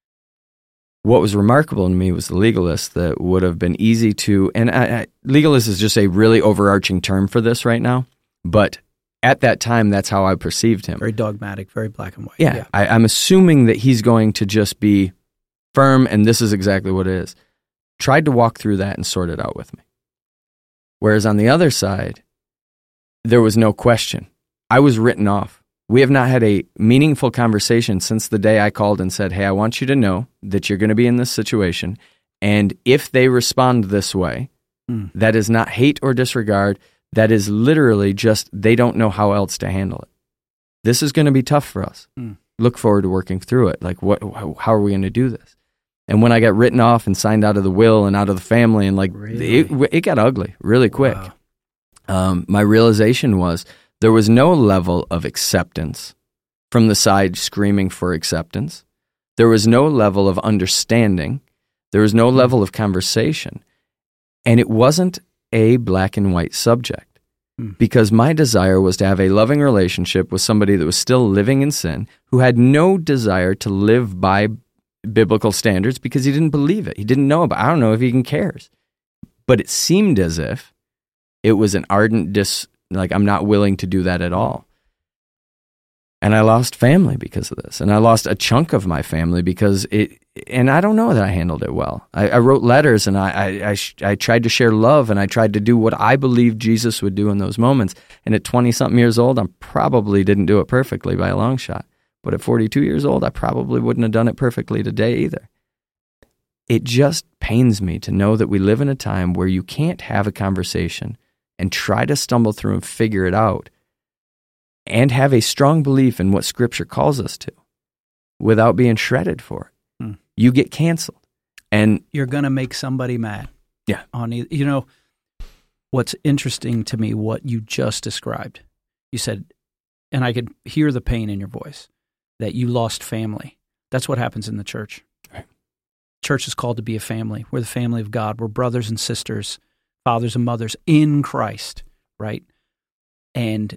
What was remarkable to me was the legalist that would have been easy to, and I, I, legalist is just a really overarching term for this right now, but at that time, that's how I perceived him. Very dogmatic, very black and white. Yeah, Yeah. I, I'm assuming that he's going to just be firm, and this is exactly what it is. Tried to walk through that and sort it out with me. Whereas on the other side, there was no question. I was written off. We have not had a meaningful conversation since the day I called and said, hey, I want you to know that you're going to be in this situation, and if they respond this way, Mm. that is not hate or disregard. That is literally just they don't know how else to handle it. this is going to be tough for us. Mm. Look forward to working through it. Like, what? How are we going to do this? And when I got written off and signed out of the will and out of the family, and like Really? it, it got ugly really quick. Wow. Um, my realization was there was no level of acceptance from the side screaming for acceptance. There was no level of understanding. There was no level of conversation. And it wasn't a black and white subject. Because my desire was to have a loving relationship with somebody that was still living in sin, who had no desire to live by biblical standards because he didn't believe it. He didn't know about it. I don't know if he even cares. But it seemed as if it was an ardent dis, like I'm not willing to do that at all. And I lost family because of this. And I lost a chunk of my family because it, and I don't know that I handled it well. I, I wrote letters and I, I, I, sh- I tried to share love and I tried to do what I believed Jesus would do in those moments. And at twenty-something years old, I probably didn't do it perfectly by a long shot. But at forty-two years old, I probably wouldn't have done it perfectly today either. It just pains me to know that we live in a time where you can't have a conversation and try to stumble through and figure it out and have a strong belief in what Scripture calls us to without being shredded for it. Hmm. You get canceled. And you're going to make somebody mad. Yeah. On either, you know, what's interesting to me, what you just described, you said, and I could hear the pain in your voice, that you lost family. That's what happens in the church. Right. Church is called to be a family. We're the family of God. We're brothers and sisters, fathers and mothers in Christ, right? And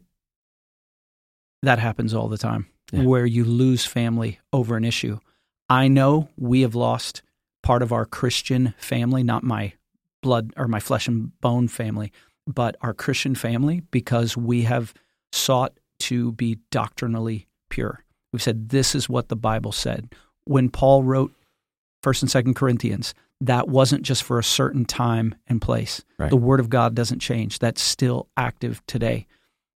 that happens all the time, yeah. Where you lose family over an issue. I know we have lost part of our Christian family, not my blood or my flesh and bone family, but our Christian family, because we have sought to be doctrinally pure. We've said, this is what the Bible said. When Paul wrote First and Second Corinthians, that wasn't just for a certain time and place. Right. The Word of God doesn't change. That's still active today.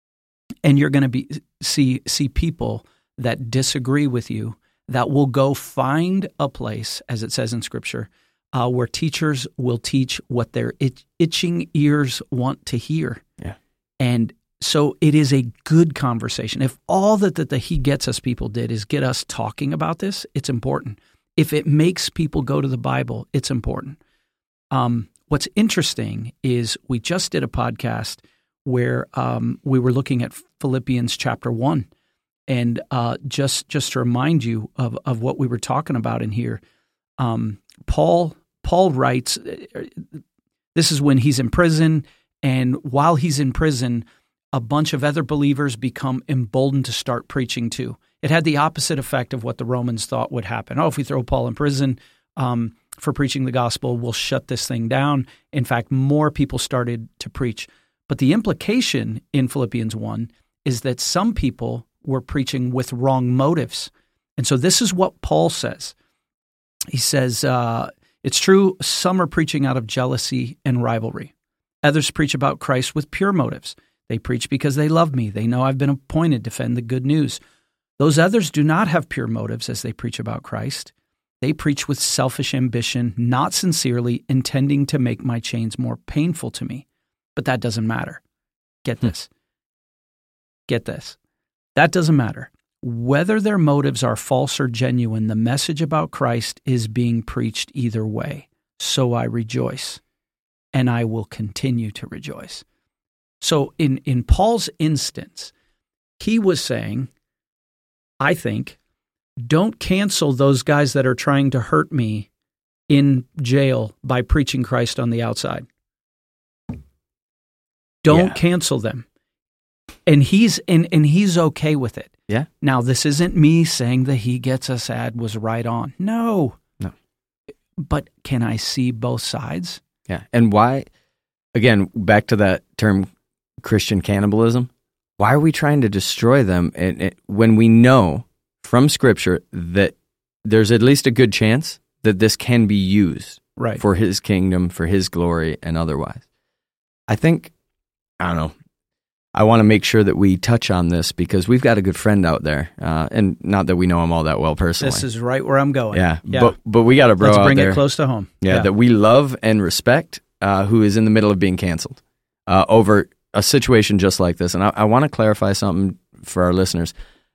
And you're going to be see see people that disagree with you that will go find a place, as it says in Scripture, uh, where teachers will teach what their itch, itching ears want to hear. Yeah. And so it is a good conversation. If all that, that the He Gets Us people did is get us talking about this, it's important. If it makes people go to the Bible, it's important. Um, what's interesting is we just did a podcast where um, we were looking at Philippians chapter one. And uh, just just to remind you of, of what we were talking about in here, um, Paul Paul writes, this is when he's in prison, and while he's in prison, a bunch of other believers become emboldened to start preaching too. It had the opposite effect of what the Romans thought would happen. Oh, if we throw Paul in prison um, for preaching the gospel, we'll shut this thing down. In fact, more people started to preach. But the implication in Philippians one is that some people were preaching with wrong motives. And so this is what Paul says. He says, uh, it's true, some are preaching out of jealousy and rivalry. Others preach about Christ with pure motives. They preach because they love me. They know I've been appointed to defend the good news. Those others do not have pure motives as they preach about Christ. They preach with selfish ambition, not sincerely, intending to make my chains more painful to me. But that doesn't matter. Get this. Get this. That doesn't matter. Whether their motives are false or genuine, the message about Christ is being preached either way. So I rejoice, and I will continue to rejoice. So in, in Paul's instance, he was saying, I think, don't cancel those guys that are trying to hurt me in jail by preaching Christ on the outside. Don't yeah. cancel them. And he's and, and he's okay with it. Yeah. Now, this isn't me saying the He Gets Us ad was right on. No. No. But can I see both sides? Yeah. And why, again, back to that term Christian cannibalism, why are we trying to destroy them and, and, when we know from Scripture that there's at least a good chance that this can be used right. for His kingdom, for His glory, and otherwise? I think, I don't know, I want to make sure that we touch on this because we've got a good friend out there, uh, and not that we know him all that well personally. This is right where I'm going. Yeah, yeah. But, but we got a bro Let's out bring there, it close to home. Yeah, yeah, that we love and respect, uh, who is in the middle of being canceled uh, over a situation just like this. And I, I want to clarify something for our listeners.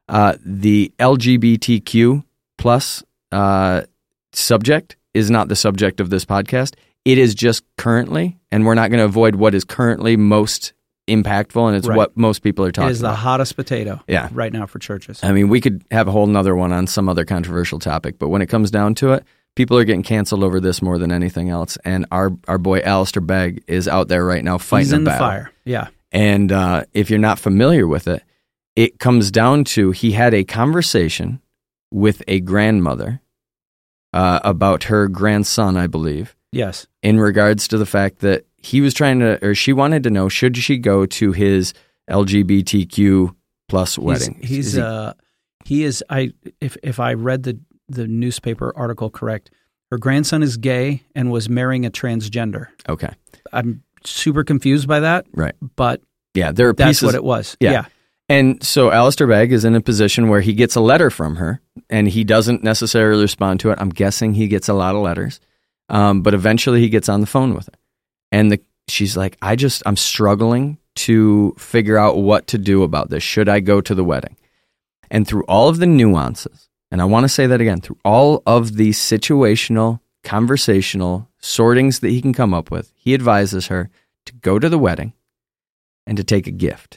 Uh, the L G B T Q plus uh, subject is not the subject of this podcast. It is just currently, and we're not going to avoid what is currently most impactful, and it's Right. what most people are talking about. It is the hottest potato Yeah. right now for churches. I mean, we could have a whole nother one on some other controversial topic, but when it comes down to it, people are getting canceled over this more than anything else. And our our boy Alistair Begg is out there right now fighting He's in a the battle. fire. Yeah. And uh, if you're not familiar with it, it comes down to he had a conversation with a grandmother uh, about her grandson, I believe, Yes. in regards to the fact that he was trying to, or she wanted to know, should she go to his L G B T Q plus wedding? He's, he's Is he- uh, he is. I if if I read the the newspaper article correct, her grandson is gay and was marrying a transgender. okay, I'm super confused by that, right. but Yeah, there are that's pieces. what it was. Yeah. Yeah. And so Alistair Begg is in a position where he gets a letter from her, and he doesn't necessarily respond to it. I'm guessing he gets a lot of letters, um, but eventually he gets on the phone with her, and the, she's like, "I just I'm struggling to figure out what to do about this. Should I go to the wedding?" And through all of the nuances, and I want to say that again, through all of the situational, conversational sortings that he can come up with, he advises her to go to the wedding and to take a gift.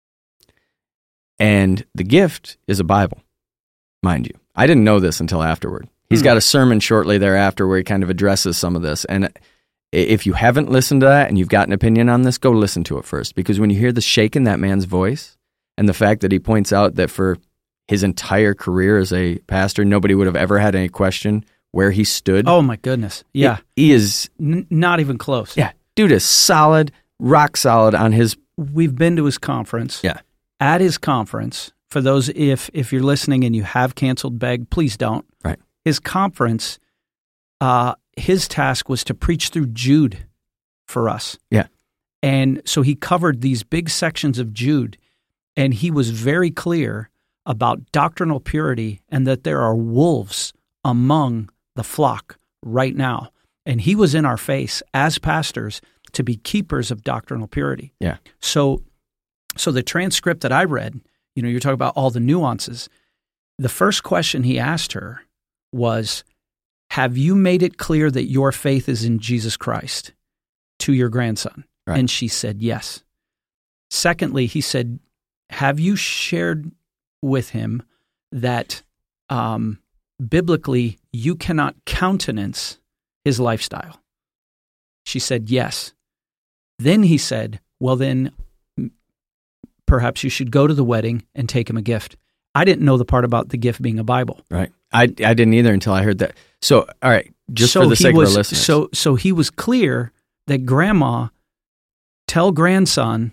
And the gift is a Bible, mind you. I didn't know this until afterward. He's Hmm. got a sermon shortly thereafter where he kind of addresses some of this. And if you haven't listened to that and you've got an opinion on this, go listen to it first. Because when you hear the shake in that man's voice and the fact that he points out that for his entire career as a pastor, nobody would have ever had any question where he stood. Oh my goodness. Yeah. He, he is, N- not even close. yeah, dude is solid, rock solid on his, We've been to his conference. yeah. At his conference, for those if if you're listening and you have canceled Begg, please don't. Right. His conference, uh, his task was to preach through Jude for us. Yeah. And so he covered these big sections of Jude, and he was very clear about doctrinal purity and that there are wolves among the flock right now. And he was in our face as pastors to be keepers of doctrinal purity. Yeah. So so the transcript that I read, you know, you're talking about all the nuances. The first question he asked her was, have you made it clear that your faith is in Jesus Christ to your grandson? Right. And she said, yes. Secondly, he said, have you shared with him that um, biblically you cannot countenance his lifestyle? She said, yes. Then he said, well, then m- perhaps you should go to the wedding and take him a gift. I didn't know the part about the gift being a Bible. Right. I, I didn't either until I heard that. So, all right, just so for the he sake was, of our listeners. So, so he was clear that grandma tell grandson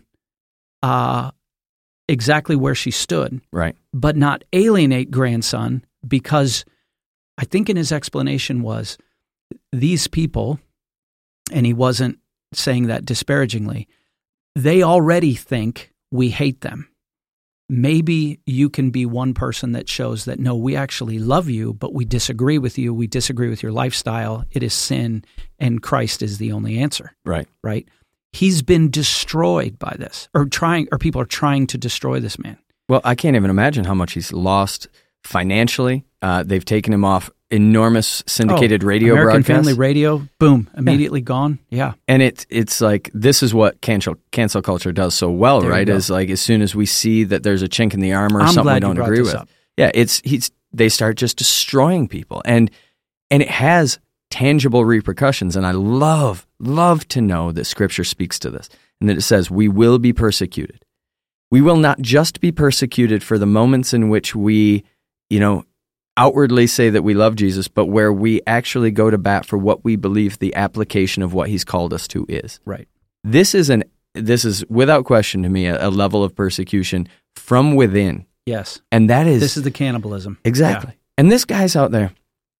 uh, exactly where she stood, right. but not alienate grandson, because I think in his explanation was these people, and he wasn't saying that disparagingly, they already think we hate them. Maybe you can be one person that shows that, no, we actually love you, but we disagree with you. We disagree with your lifestyle. It is sin, and Christ is the only answer. Right. Right? He's been destroyed by this, or trying, or people are trying to destroy this man. Well, I can't even imagine how much he's lost financially. Uh, they've taken him off enormous syndicated Oh, radio American broadcasts. Family Radio, boom, immediately gone. Yeah. And it, it's like, this is what cancel, cancel culture does so well, There you right? go. Is like, as soon as we see that there's a chink in the armor or I'm something we glad you don't brought agree this with. up. Yeah, it's, he's, they start just destroying people. And, and it has tangible repercussions. And I love, love to know that Scripture speaks to this and that it says, we will be persecuted. We will not just be persecuted for the moments in which we, you know, outwardly say that we love Jesus, but where we actually go to bat for what we believe the application of what he's called us to is. Right. This is an this is without question to me a, a level of persecution from within. Yes. And that is This is the cannibalism. exactly. Yeah. And this guy's out there.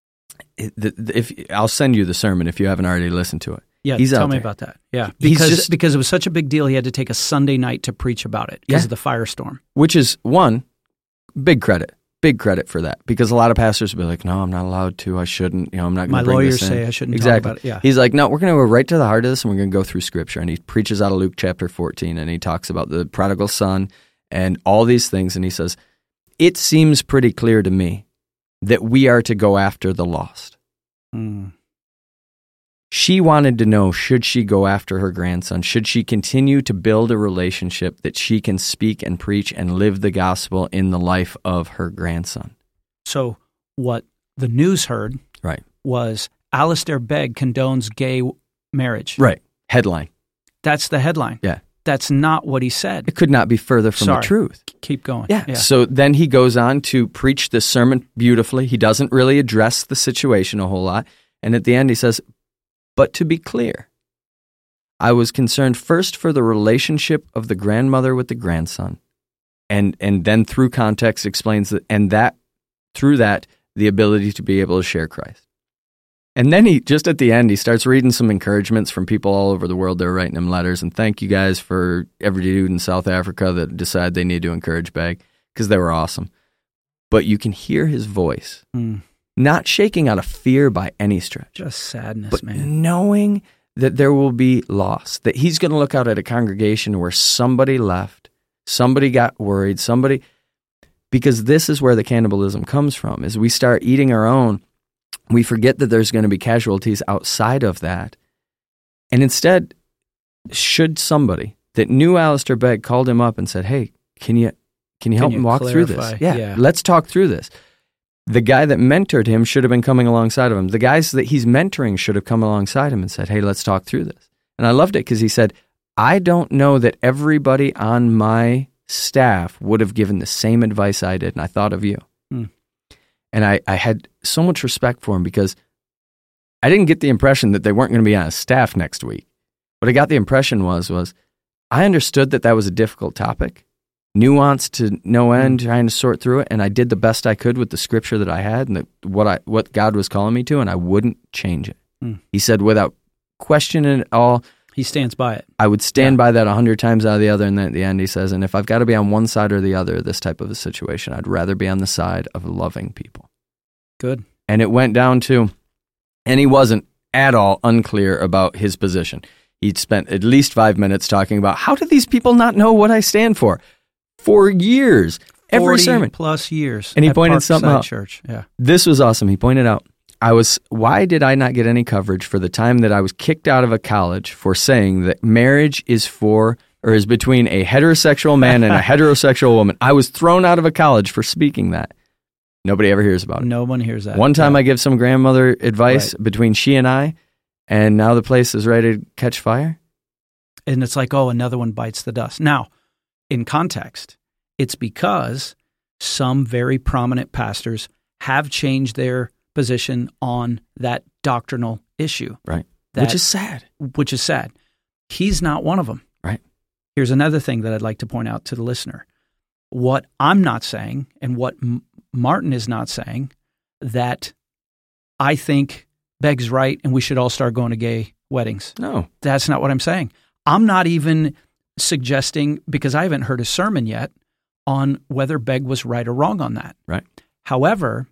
If I'll send you the sermon if you haven't already listened to it. Yeah, He's tell out me there. about that. Yeah, He's because just- because it was such a big deal, he had to take a Sunday night to preach about it because Yeah. of the firestorm. Which is one, big credit. Big credit for that, because a lot of pastors will be like, "No, I'm not allowed to. I shouldn't. You know, I'm not going My to bring lawyers this in." say I shouldn't exactly. talk about it. Yeah, He's like, "No, we're going to go right to the heart of this, and we're going to go through Scripture." And he preaches out of Luke chapter fourteen, and he talks about the prodigal son and all these things. And he says, it seems pretty clear to me that we are to go after the lost. Mm. She wanted to know, should she go after her grandson? Should she continue to build a relationship that she can speak and preach and live the gospel in the life of her grandson? So what the news heard Right. was Alistair Begg condones gay marriage. Right. Headline. That's the headline. Yeah. That's not what he said. It could not be further from Sorry. the truth. Keep going. Yeah. So then he goes on to preach this sermon beautifully. He doesn't really address the situation a whole lot. And at the end he says, but to be clear, I was concerned first for the relationship of the grandmother with the grandson. And and then through context explains that, and that through that, the ability to be able to share Christ. And then he, just at the end, he starts reading some encouragements from people all over the world that are writing him letters. And thank you guys for every dude in South Africa that decided they need to encourage Begg, because they were awesome. But you can hear his voice, Mm. not shaking out of fear by any stretch, Just sadness, but man. knowing that there will be loss, that he's going to look out at a congregation where somebody left, somebody got worried, somebody, because this is where the cannibalism comes from. As we start eating our own, we forget that there's going to be casualties outside of that. And instead, should somebody that knew Alistair Begg called him up and said, hey, can you can you help you him walk through this? clarify? Yeah, Yeah. let's talk through this. The guy that mentored him should have been coming alongside of him. The guys that he's mentoring should have come alongside him and said, hey, let's talk through this. And I loved it because he said, I don't know that everybody on my staff would have given the same advice I did, and I thought of you. Hmm. And I, I had so much respect for him because I didn't get the impression that they weren't going to be on his staff next week. What I got the impression was, was I understood that that was a difficult topic, nuanced to no end, trying to sort through it, and I did the best I could with the scripture that I had and the, what I what God was calling me to, and I wouldn't change it. Hmm. He said, without questioning at all, He stands by it. I would stand Yeah. by that a hundred times out of the other, and then at the end he says, and if I've got to be on one side or the other of this type of a situation, I'd rather be on the side of loving people. Good. And it went down to, and he wasn't at all unclear about his position. He'd spent at least five minutes talking about, how do these people not know what I stand for? For years, every forty sermon. plus years. And he at pointed Parkside something out. Church. Yeah. This was awesome. He pointed out, I was, why did I not get any coverage for the time that I was kicked out of a college for saying that marriage is for, or is between a heterosexual man and a heterosexual woman? I was thrown out of a college for speaking that. Nobody ever hears about it. No one hears that. One time Yeah. I give some grandmother advice Right. between she and I, and now the place is ready to catch fire. And it's like, oh, another one bites the dust. Now, in context, it's because some very prominent pastors have changed their position on that doctrinal issue. Right. That- Which is sad. Which is sad. He's not one of them. Right. Here's another thing that I'd like to point out to the listener. What I'm not saying, and what M- Martin is not saying, that I think Begg's right and we should all start going to gay weddings. No. That's not what I'm saying. I'm not even suggesting, because I haven't heard a sermon yet, on whether Begg was right or wrong on that. Right. However,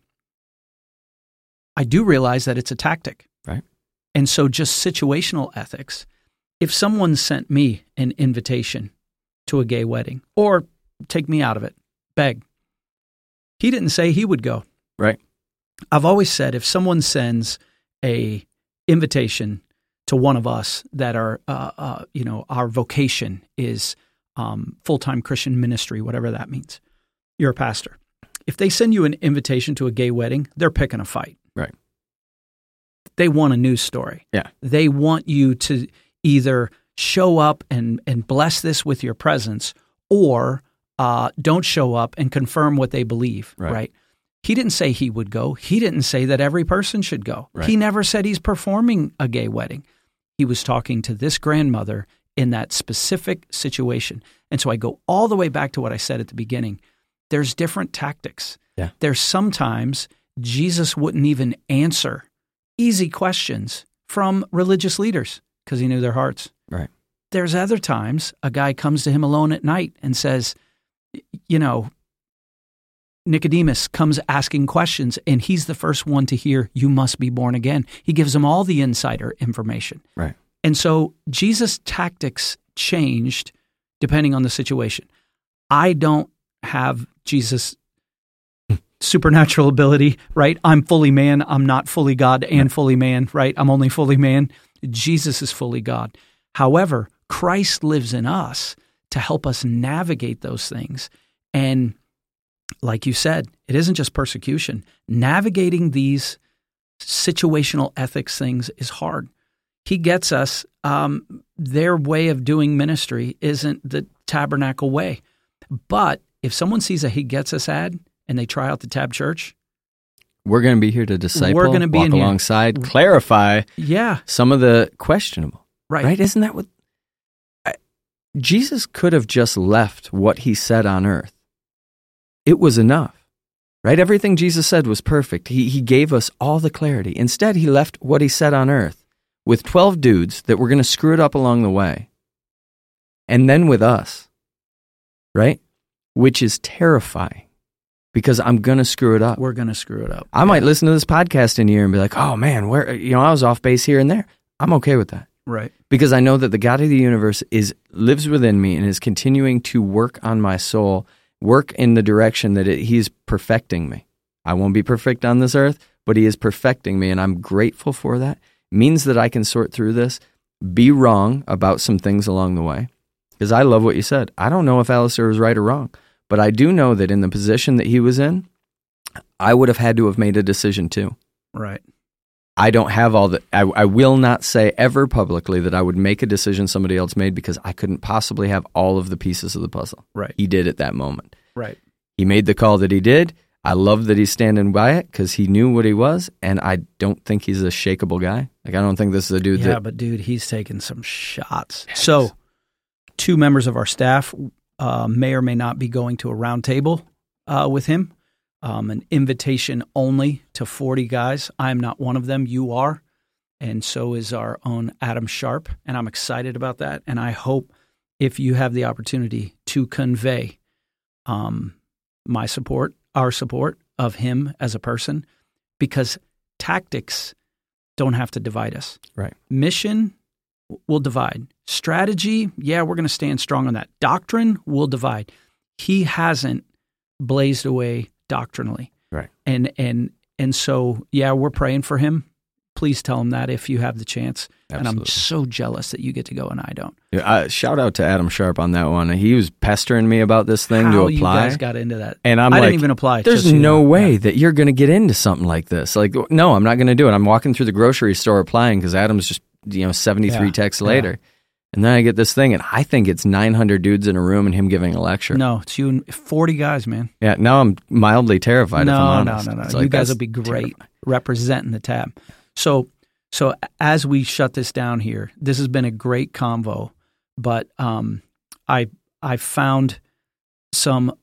I do realize that it's a tactic. Right. And so just situational ethics, if someone sent me an invitation to a gay wedding, or take me out of it, Begg, he didn't say he would go. Right. I've always said if someone sends a invitation to one of us that are, uh, uh, you know, our vocation is um, full-time Christian ministry, whatever that means, you're a pastor. If they send you an invitation to a gay wedding, they're picking a fight. Right. They want a news story. Yeah. They want you to either show up and, and bless this with your presence, or uh, don't show up and confirm what they believe, Right. right? He didn't say he would go. He didn't say that every person should go. Right. He never said he's performing a gay wedding. He was talking to this grandmother in that specific situation. And so I go all the way back to what I said at the beginning. There's different tactics. Yeah. There's sometimes Jesus wouldn't even answer easy questions from religious leaders because he knew their hearts. Right. There's other times a guy comes to him alone at night and says, you know, Nicodemus comes asking questions, and he's the first one to hear, you must be born again. He gives him all the insider information. Right. And so Jesus' tactics changed depending on the situation. I don't have Jesus supernatural ability, right? I'm fully man. I'm not fully God and fully man, right? I'm only fully man. Jesus is fully God. However, Christ lives in us to help us navigate those things. And like you said, it isn't just persecution. Navigating these situational ethics things is hard. He gets us. Um, their way of doing ministry isn't the Tabernacle way. But if someone sees a He Gets Us ad and they try out the Tab Church, we're going to be here to disciple, we're going to be walk in here. alongside, clarify yeah, some of the questionable. right. Right? Isn't that what I, Jesus could have just left what he said on earth? It was enough, right? Everything Jesus said was perfect. He he gave us all the clarity. Instead, he left what he said on earth with twelve dudes that were going to screw it up along the way. And then with us, right? Which is terrifying because I'm going to screw it up. We're going to screw it up. I might listen to this podcast in a year and be like, oh man, where, you know, I was off base here and there. I'm okay with that. Right. Because I know that the God of the universe is lives within me and is continuing to work on my soul, work in the direction that it, he is perfecting me. I won't be perfect on this earth, but he is perfecting me, and I'm grateful for that. It means that I can sort through this, be wrong about some things along the way. Because I love what you said. I don't know if Alistair was right or wrong, but I do know that in the position that he was in, I would have had to have made a decision too. Right. I don't have all the, I, I will not say ever publicly that I would make a decision somebody else made because I couldn't possibly have all of the pieces of the puzzle. Right. He did at that moment. Right. He made the call that he did. I love that he's standing by it because he knew what he was, and I don't think he's a shakeable guy. Like, I don't think this is a dude yeah, that... Yeah, but dude, he's taking some shots. Yes. So, two members of our staff uh, may or may not be going to a round table uh, with him. Um, an invitation only to forty guys. I'm not one of them. You are. And so is our own Adam Sharp. And I'm excited about that. And I hope if you have the opportunity to convey um, my support, our support of him as a person, because tactics don't have to divide us. Right. Mission will divide. Strategy, yeah, we're going to stand strong on that. Doctrine will divide. He hasn't blazed away doctrinally. Right. And and and so, yeah, we're praying for him. Please tell him that if you have the chance. Absolutely. And I'm so jealous that you get to go and I don't. Yeah, uh, shout out to Adam Sharp on that one. He was pestering me about this thing How to apply. You guys got into that. And I'm I like, didn't even apply. There's just, no you know, way yeah. that you're going to get into something like this. Like, no, I'm not going to do it. I'm walking through the grocery store applying because Adam's just, you know, seventy-three Yeah. texts later. Yeah. And then I get this thing, and I think it's nine hundred dudes in a room and him giving a lecture. No, it's you and forty guys, man. Yeah, now I'm mildly terrified no, if I'm honest. No, no, no, It's You like, guys that's will be great terrifying. representing the tab. So, so as we shut this down here, this has been a great convo, but um, I I found some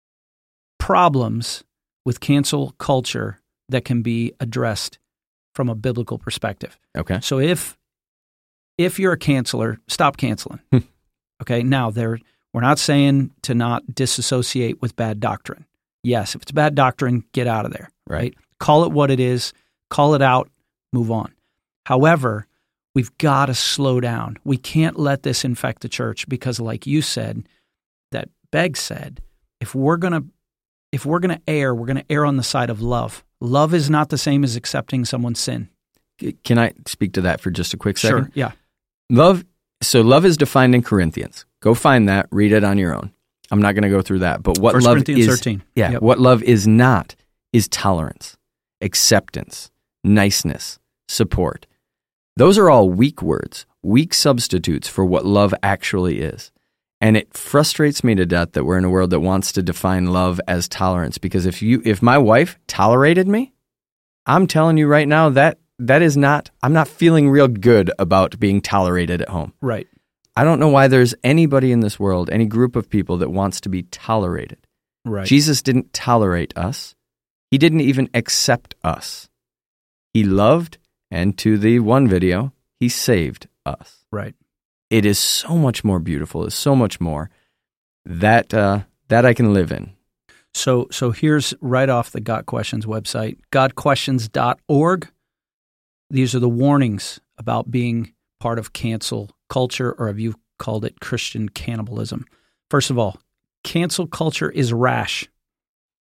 problems with cancel culture that can be addressed from a biblical perspective. Okay. So if if you're a canceler, stop canceling. Okay. Now, there we're not saying to not disassociate with bad doctrine. Yes, if it's bad doctrine, get out of there. Right. Right. Call it what it is. Call it out. Move on. However, we've got to slow down. We can't let this infect the church because, like you said, that Begg said, if we're gonna if we're gonna err, we're gonna err on the side of love. Love is not the same as accepting someone's sin. Can I speak to that for just a quick second? Sure. Yeah. Love, so love is defined in Corinthians. Go find that, read it on your own. I'm not going to go through that. But what First love Corinthians is, thirteen. yeah, Yep. what love is not is tolerance, acceptance, niceness, support. Those are all weak words, weak substitutes for what love actually is. And it frustrates me to death that we're in a world that wants to define love as tolerance. Because if you, if my wife tolerated me, I'm telling you right now that that is not, I'm not feeling real good about being tolerated at home. Right. I don't know why there's anybody in this world, any group of people that wants to be tolerated. Right. Jesus didn't tolerate us. He didn't even accept us. He loved, and to the one video, he saved us. Right. It is so much more beautiful. It's so much more that uh, that I can live in. So so here's right off the Got Questions website, god questions dot org. These are the warnings about being part of cancel culture, or have you called it Christian cannibalism? First of all, cancel culture is rash.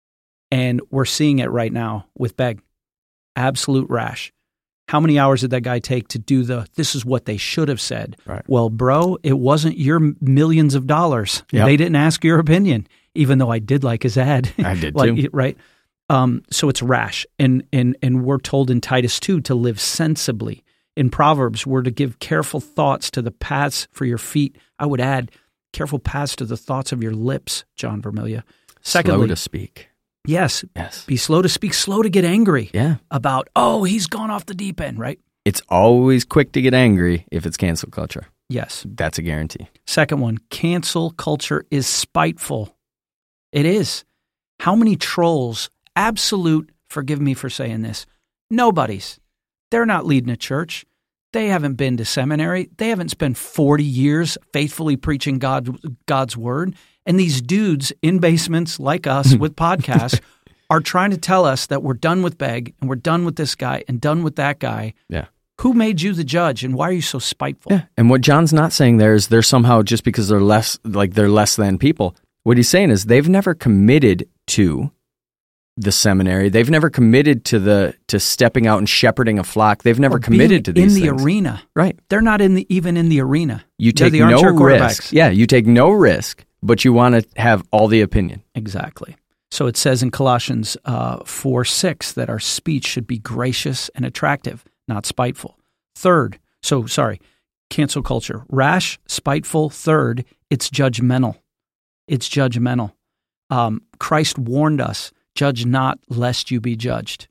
And we're seeing it right now with Begg. Absolute rash. How many hours did that guy take to do the, this is what they should have said? Right. Well, bro, it wasn't your millions of dollars. Yep. They didn't ask your opinion, even though I did like his ad. I did like, too. Right? Um, so it's rash. And, and, and we're told in Titus two to live sensibly. In Proverbs, we're to give careful thoughts to the paths for your feet. I would add, careful paths to the thoughts of your lips, John Vermiglia. Secondly, slow to speak. Yes. Yes. Be slow to speak, slow to get angry. Yeah. About, oh, he's gone off the deep end, right? It's always quick to get angry if it's cancel culture. Yes. That's a guarantee. Second one, cancel culture is spiteful. It is. How many trolls, absolute, forgive me for saying this, nobodies. They're not leading a church. They haven't been to seminary. They haven't spent forty years faithfully preaching God, God's word. And these dudes in basements like us with podcasts are trying to tell us that we're done with Begg and we're done with this guy and done with that guy. Yeah. Who made you the judge and why are you so spiteful? Yeah. And what John's not saying there is they're somehow just because they're less, like they're less than people. What he's saying is they've never committed to the seminary. They've never committed to the to stepping out and shepherding a flock. They've never Or committed to being these in the things. arena. Right. They're not in the even in the arena. You They're take the no armchair quarterbacks. risk. Yeah, you take no risk, but you want to have all the opinion. Exactly. So it says in Colossians uh, four six that our speech should be gracious and attractive, not spiteful. Third, so sorry, cancel culture. Rash, spiteful. Third, it's judgmental. It's judgmental. Um, Christ warned us, judge not lest you be judged.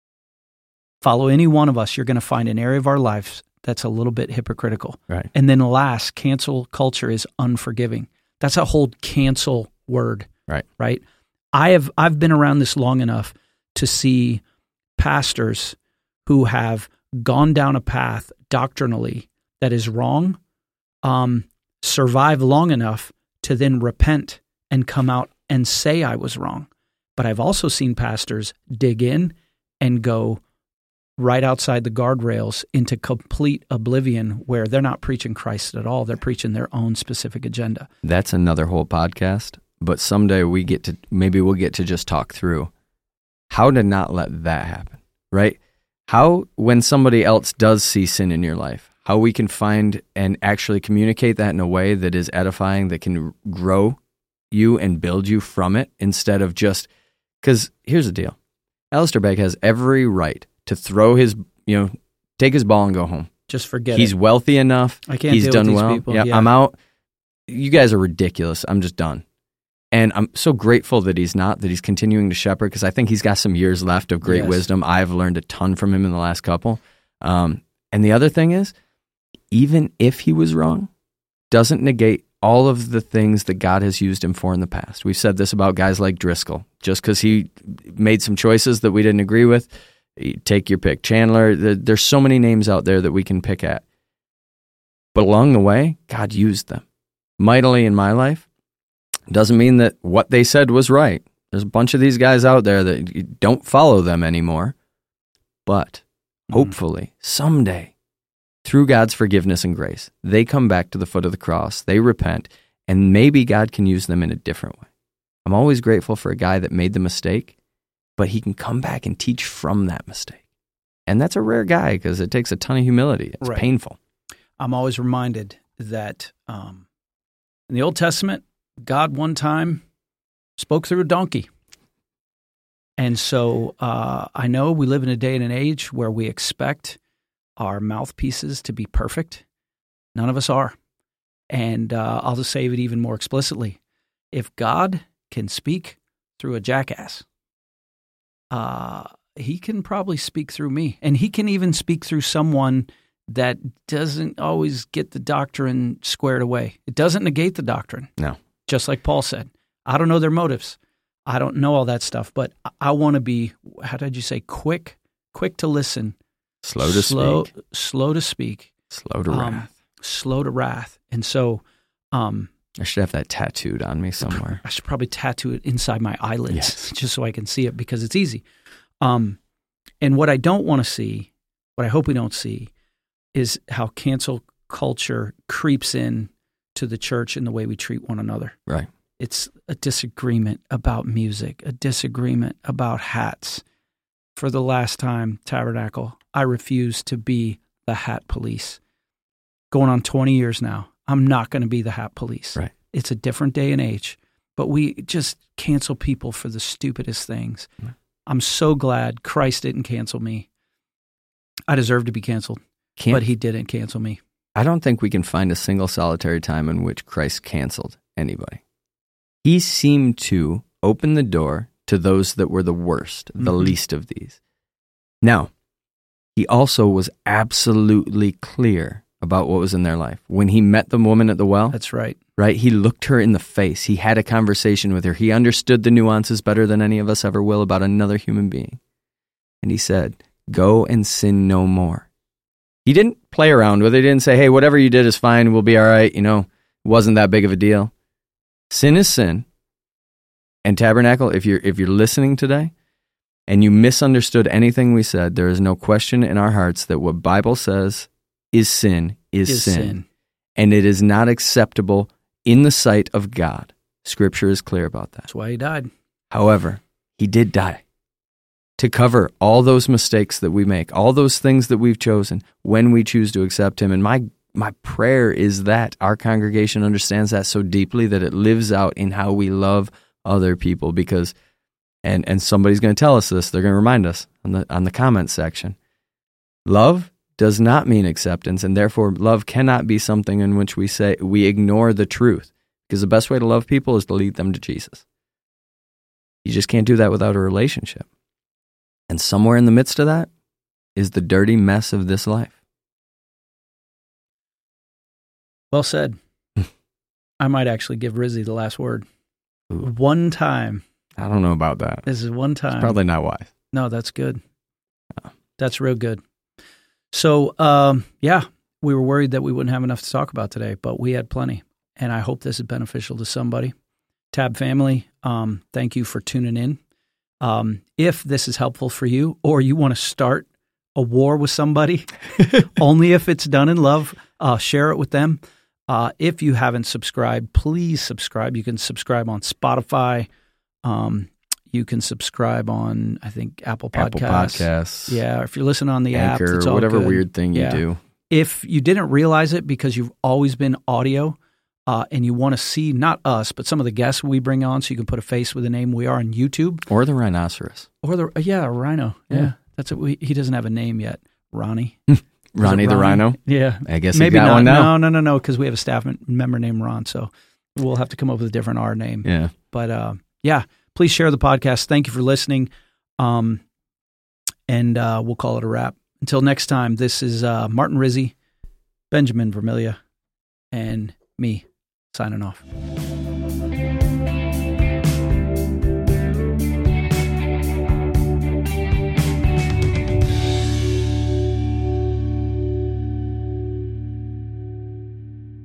Follow any one of us, you're going to find an area of our lives that's a little bit hypocritical. Right. And then last, cancel culture is unforgiving. That's a whole cancel word. Right. Right. I have I've been around this long enough to see pastors who have gone down a path doctrinally that is wrong, um, survive long enough to then repent and come out and say I was wrong. But I've also seen pastors dig in and go right outside the guardrails into complete oblivion where they're not preaching Christ at all. They're preaching their own specific agenda. That's another whole podcast. But someday we get to, maybe we'll get to just talk through how to not let that happen, right? How, when somebody else does see sin in your life, how we can find and actually communicate that in a way that is edifying, that can grow you and build you from it instead of just, because here's the deal. Alistair Begg has every right to throw his, you know, take his ball and go home. Just forget He's it. wealthy enough. I can't He's deal done with these well. people. Yeah, Yeah. I'm out. You guys are ridiculous. I'm just done. And I'm so grateful that he's not, that he's continuing to shepherd, because I think he's got some years left of great Yes. wisdom. I've learned a ton from him in the last couple. Um, and the other thing is, even if he was wrong, doesn't negate all of the things that God has used him for in the past. We've said this about guys like Driscoll. Just because he made some choices that we didn't agree with, take your pick. Chandler, there's so many names out there that we can pick at. But along the way, God used them mightily in my life. Doesn't mean that what they said was right. There's a bunch of these guys out there that you don't follow them anymore. But hopefully, someday, through God's forgiveness and grace, they come back to the foot of the cross, they repent, and maybe God can use them in a different way. I'm always grateful for a guy that made the mistake, but he can come back and teach from that mistake. And that's a rare guy because it takes a ton of humility. It's Right. painful. I'm always reminded that um, in the Old Testament, God one time spoke through a donkey. And so uh, I know we live in a day and an age where we expect our mouthpieces to be perfect. None of us are. And uh, I'll just say it even more explicitly. If God can speak through a jackass, uh, he can probably speak through me. And he can even speak through someone that doesn't always get the doctrine squared away. It doesn't negate the doctrine. No. Just like Paul said. I don't know their motives. I don't know all that stuff, but I, I want to be, how did you say, quick, quick to listen. Slow to slow, speak. Slow to speak. Slow to um, wrath. Slow to wrath. And so um, I should have that tattooed on me somewhere. I should probably tattoo it inside my eyelids Yes. just so I can see it because it's easy. Um, and what I don't want to see, what I hope we don't see, is how cancel culture creeps in to the church in the way we treat one another. Right. It's a disagreement about music, a disagreement about hats. For the last time, Tabernacle, I refuse to be the hat police. Going on twenty years now, I'm not going to be the hat police. Right. It's a different day and age, but we just cancel people for the stupidest things. Mm-hmm. I'm so glad Christ didn't cancel me. I deserve to be canceled, Can't, but he didn't cancel me. I don't think we can find a single solitary time in which Christ canceled anybody. He seemed to open the door to those that were the worst, the mm-hmm. least of these. Now, he also was absolutely clear about what was in their life. When he met the woman at the well, that's right. Right? He looked her in the face. He had a conversation with her. He understood the nuances better than any of us ever will about another human being. And he said, go and sin no more. He didn't play around with it. He didn't say, hey, whatever you did is fine. We'll be all right. You know, it wasn't that big of a deal. Sin is sin. And Tabernacle, if you're if you're listening today and you misunderstood anything we said, there is no question in our hearts that what Bible says is sin is, is sin. sin. And it is not acceptable in the sight of God. Scripture is clear about that. That's why he died. However, he did die to cover all those mistakes that we make, all those things that we've chosen when we choose to accept him. And my my prayer is that our congregation understands that so deeply that it lives out in how we love other people, because and and somebody's going to tell us this. They're going to remind us on the on the comment section. Love does not mean acceptance, and therefore love cannot be something in which we say we ignore the truth, because the best way to love people is to lead them to Jesus. You just can't do that without a relationship. And somewhere in the midst of that is the dirty mess of this life. Well said. I might actually give Rizzy the last word. Ooh. One time. I don't know about that. This is one time. It's probably not wise. No, that's good. Oh. That's real good. So, um, yeah, we were worried that we wouldn't have enough to talk about today, but we had plenty. And I hope this is beneficial to somebody. Tab family, um, thank you for tuning in. Um, if this is helpful for you, or you want to start a war with somebody, only if it's done in love, uh, share it with them. Uh, if you haven't subscribed, please subscribe. You can subscribe on Spotify. Um, you can subscribe on, I think, Apple Podcasts. Apple Podcasts. Yeah, if you're listening on the Anchor, app, it's all whatever good. Weird thing yeah. you do. If you didn't realize it because you've always been audio, uh, and you want to see not us, but some of the guests we bring on, so you can put a face with a name, we are on YouTube. Or the rhinoceros. Or the, yeah, rhino. Yeah, yeah. That's what we, he doesn't have a name yet. Ronnie. Ronnie the Rhino? Yeah. I guess maybe he got not. one now. No, no, no, no, because we have a staff member named Ron, so we'll have to come up with a different R name. Yeah. But uh, yeah, please share the podcast. Thank you for listening. Um, and uh, we'll call it a wrap. Until next time, this is uh, Martin Rizzi, Benjamin Vermilia, and me signing off.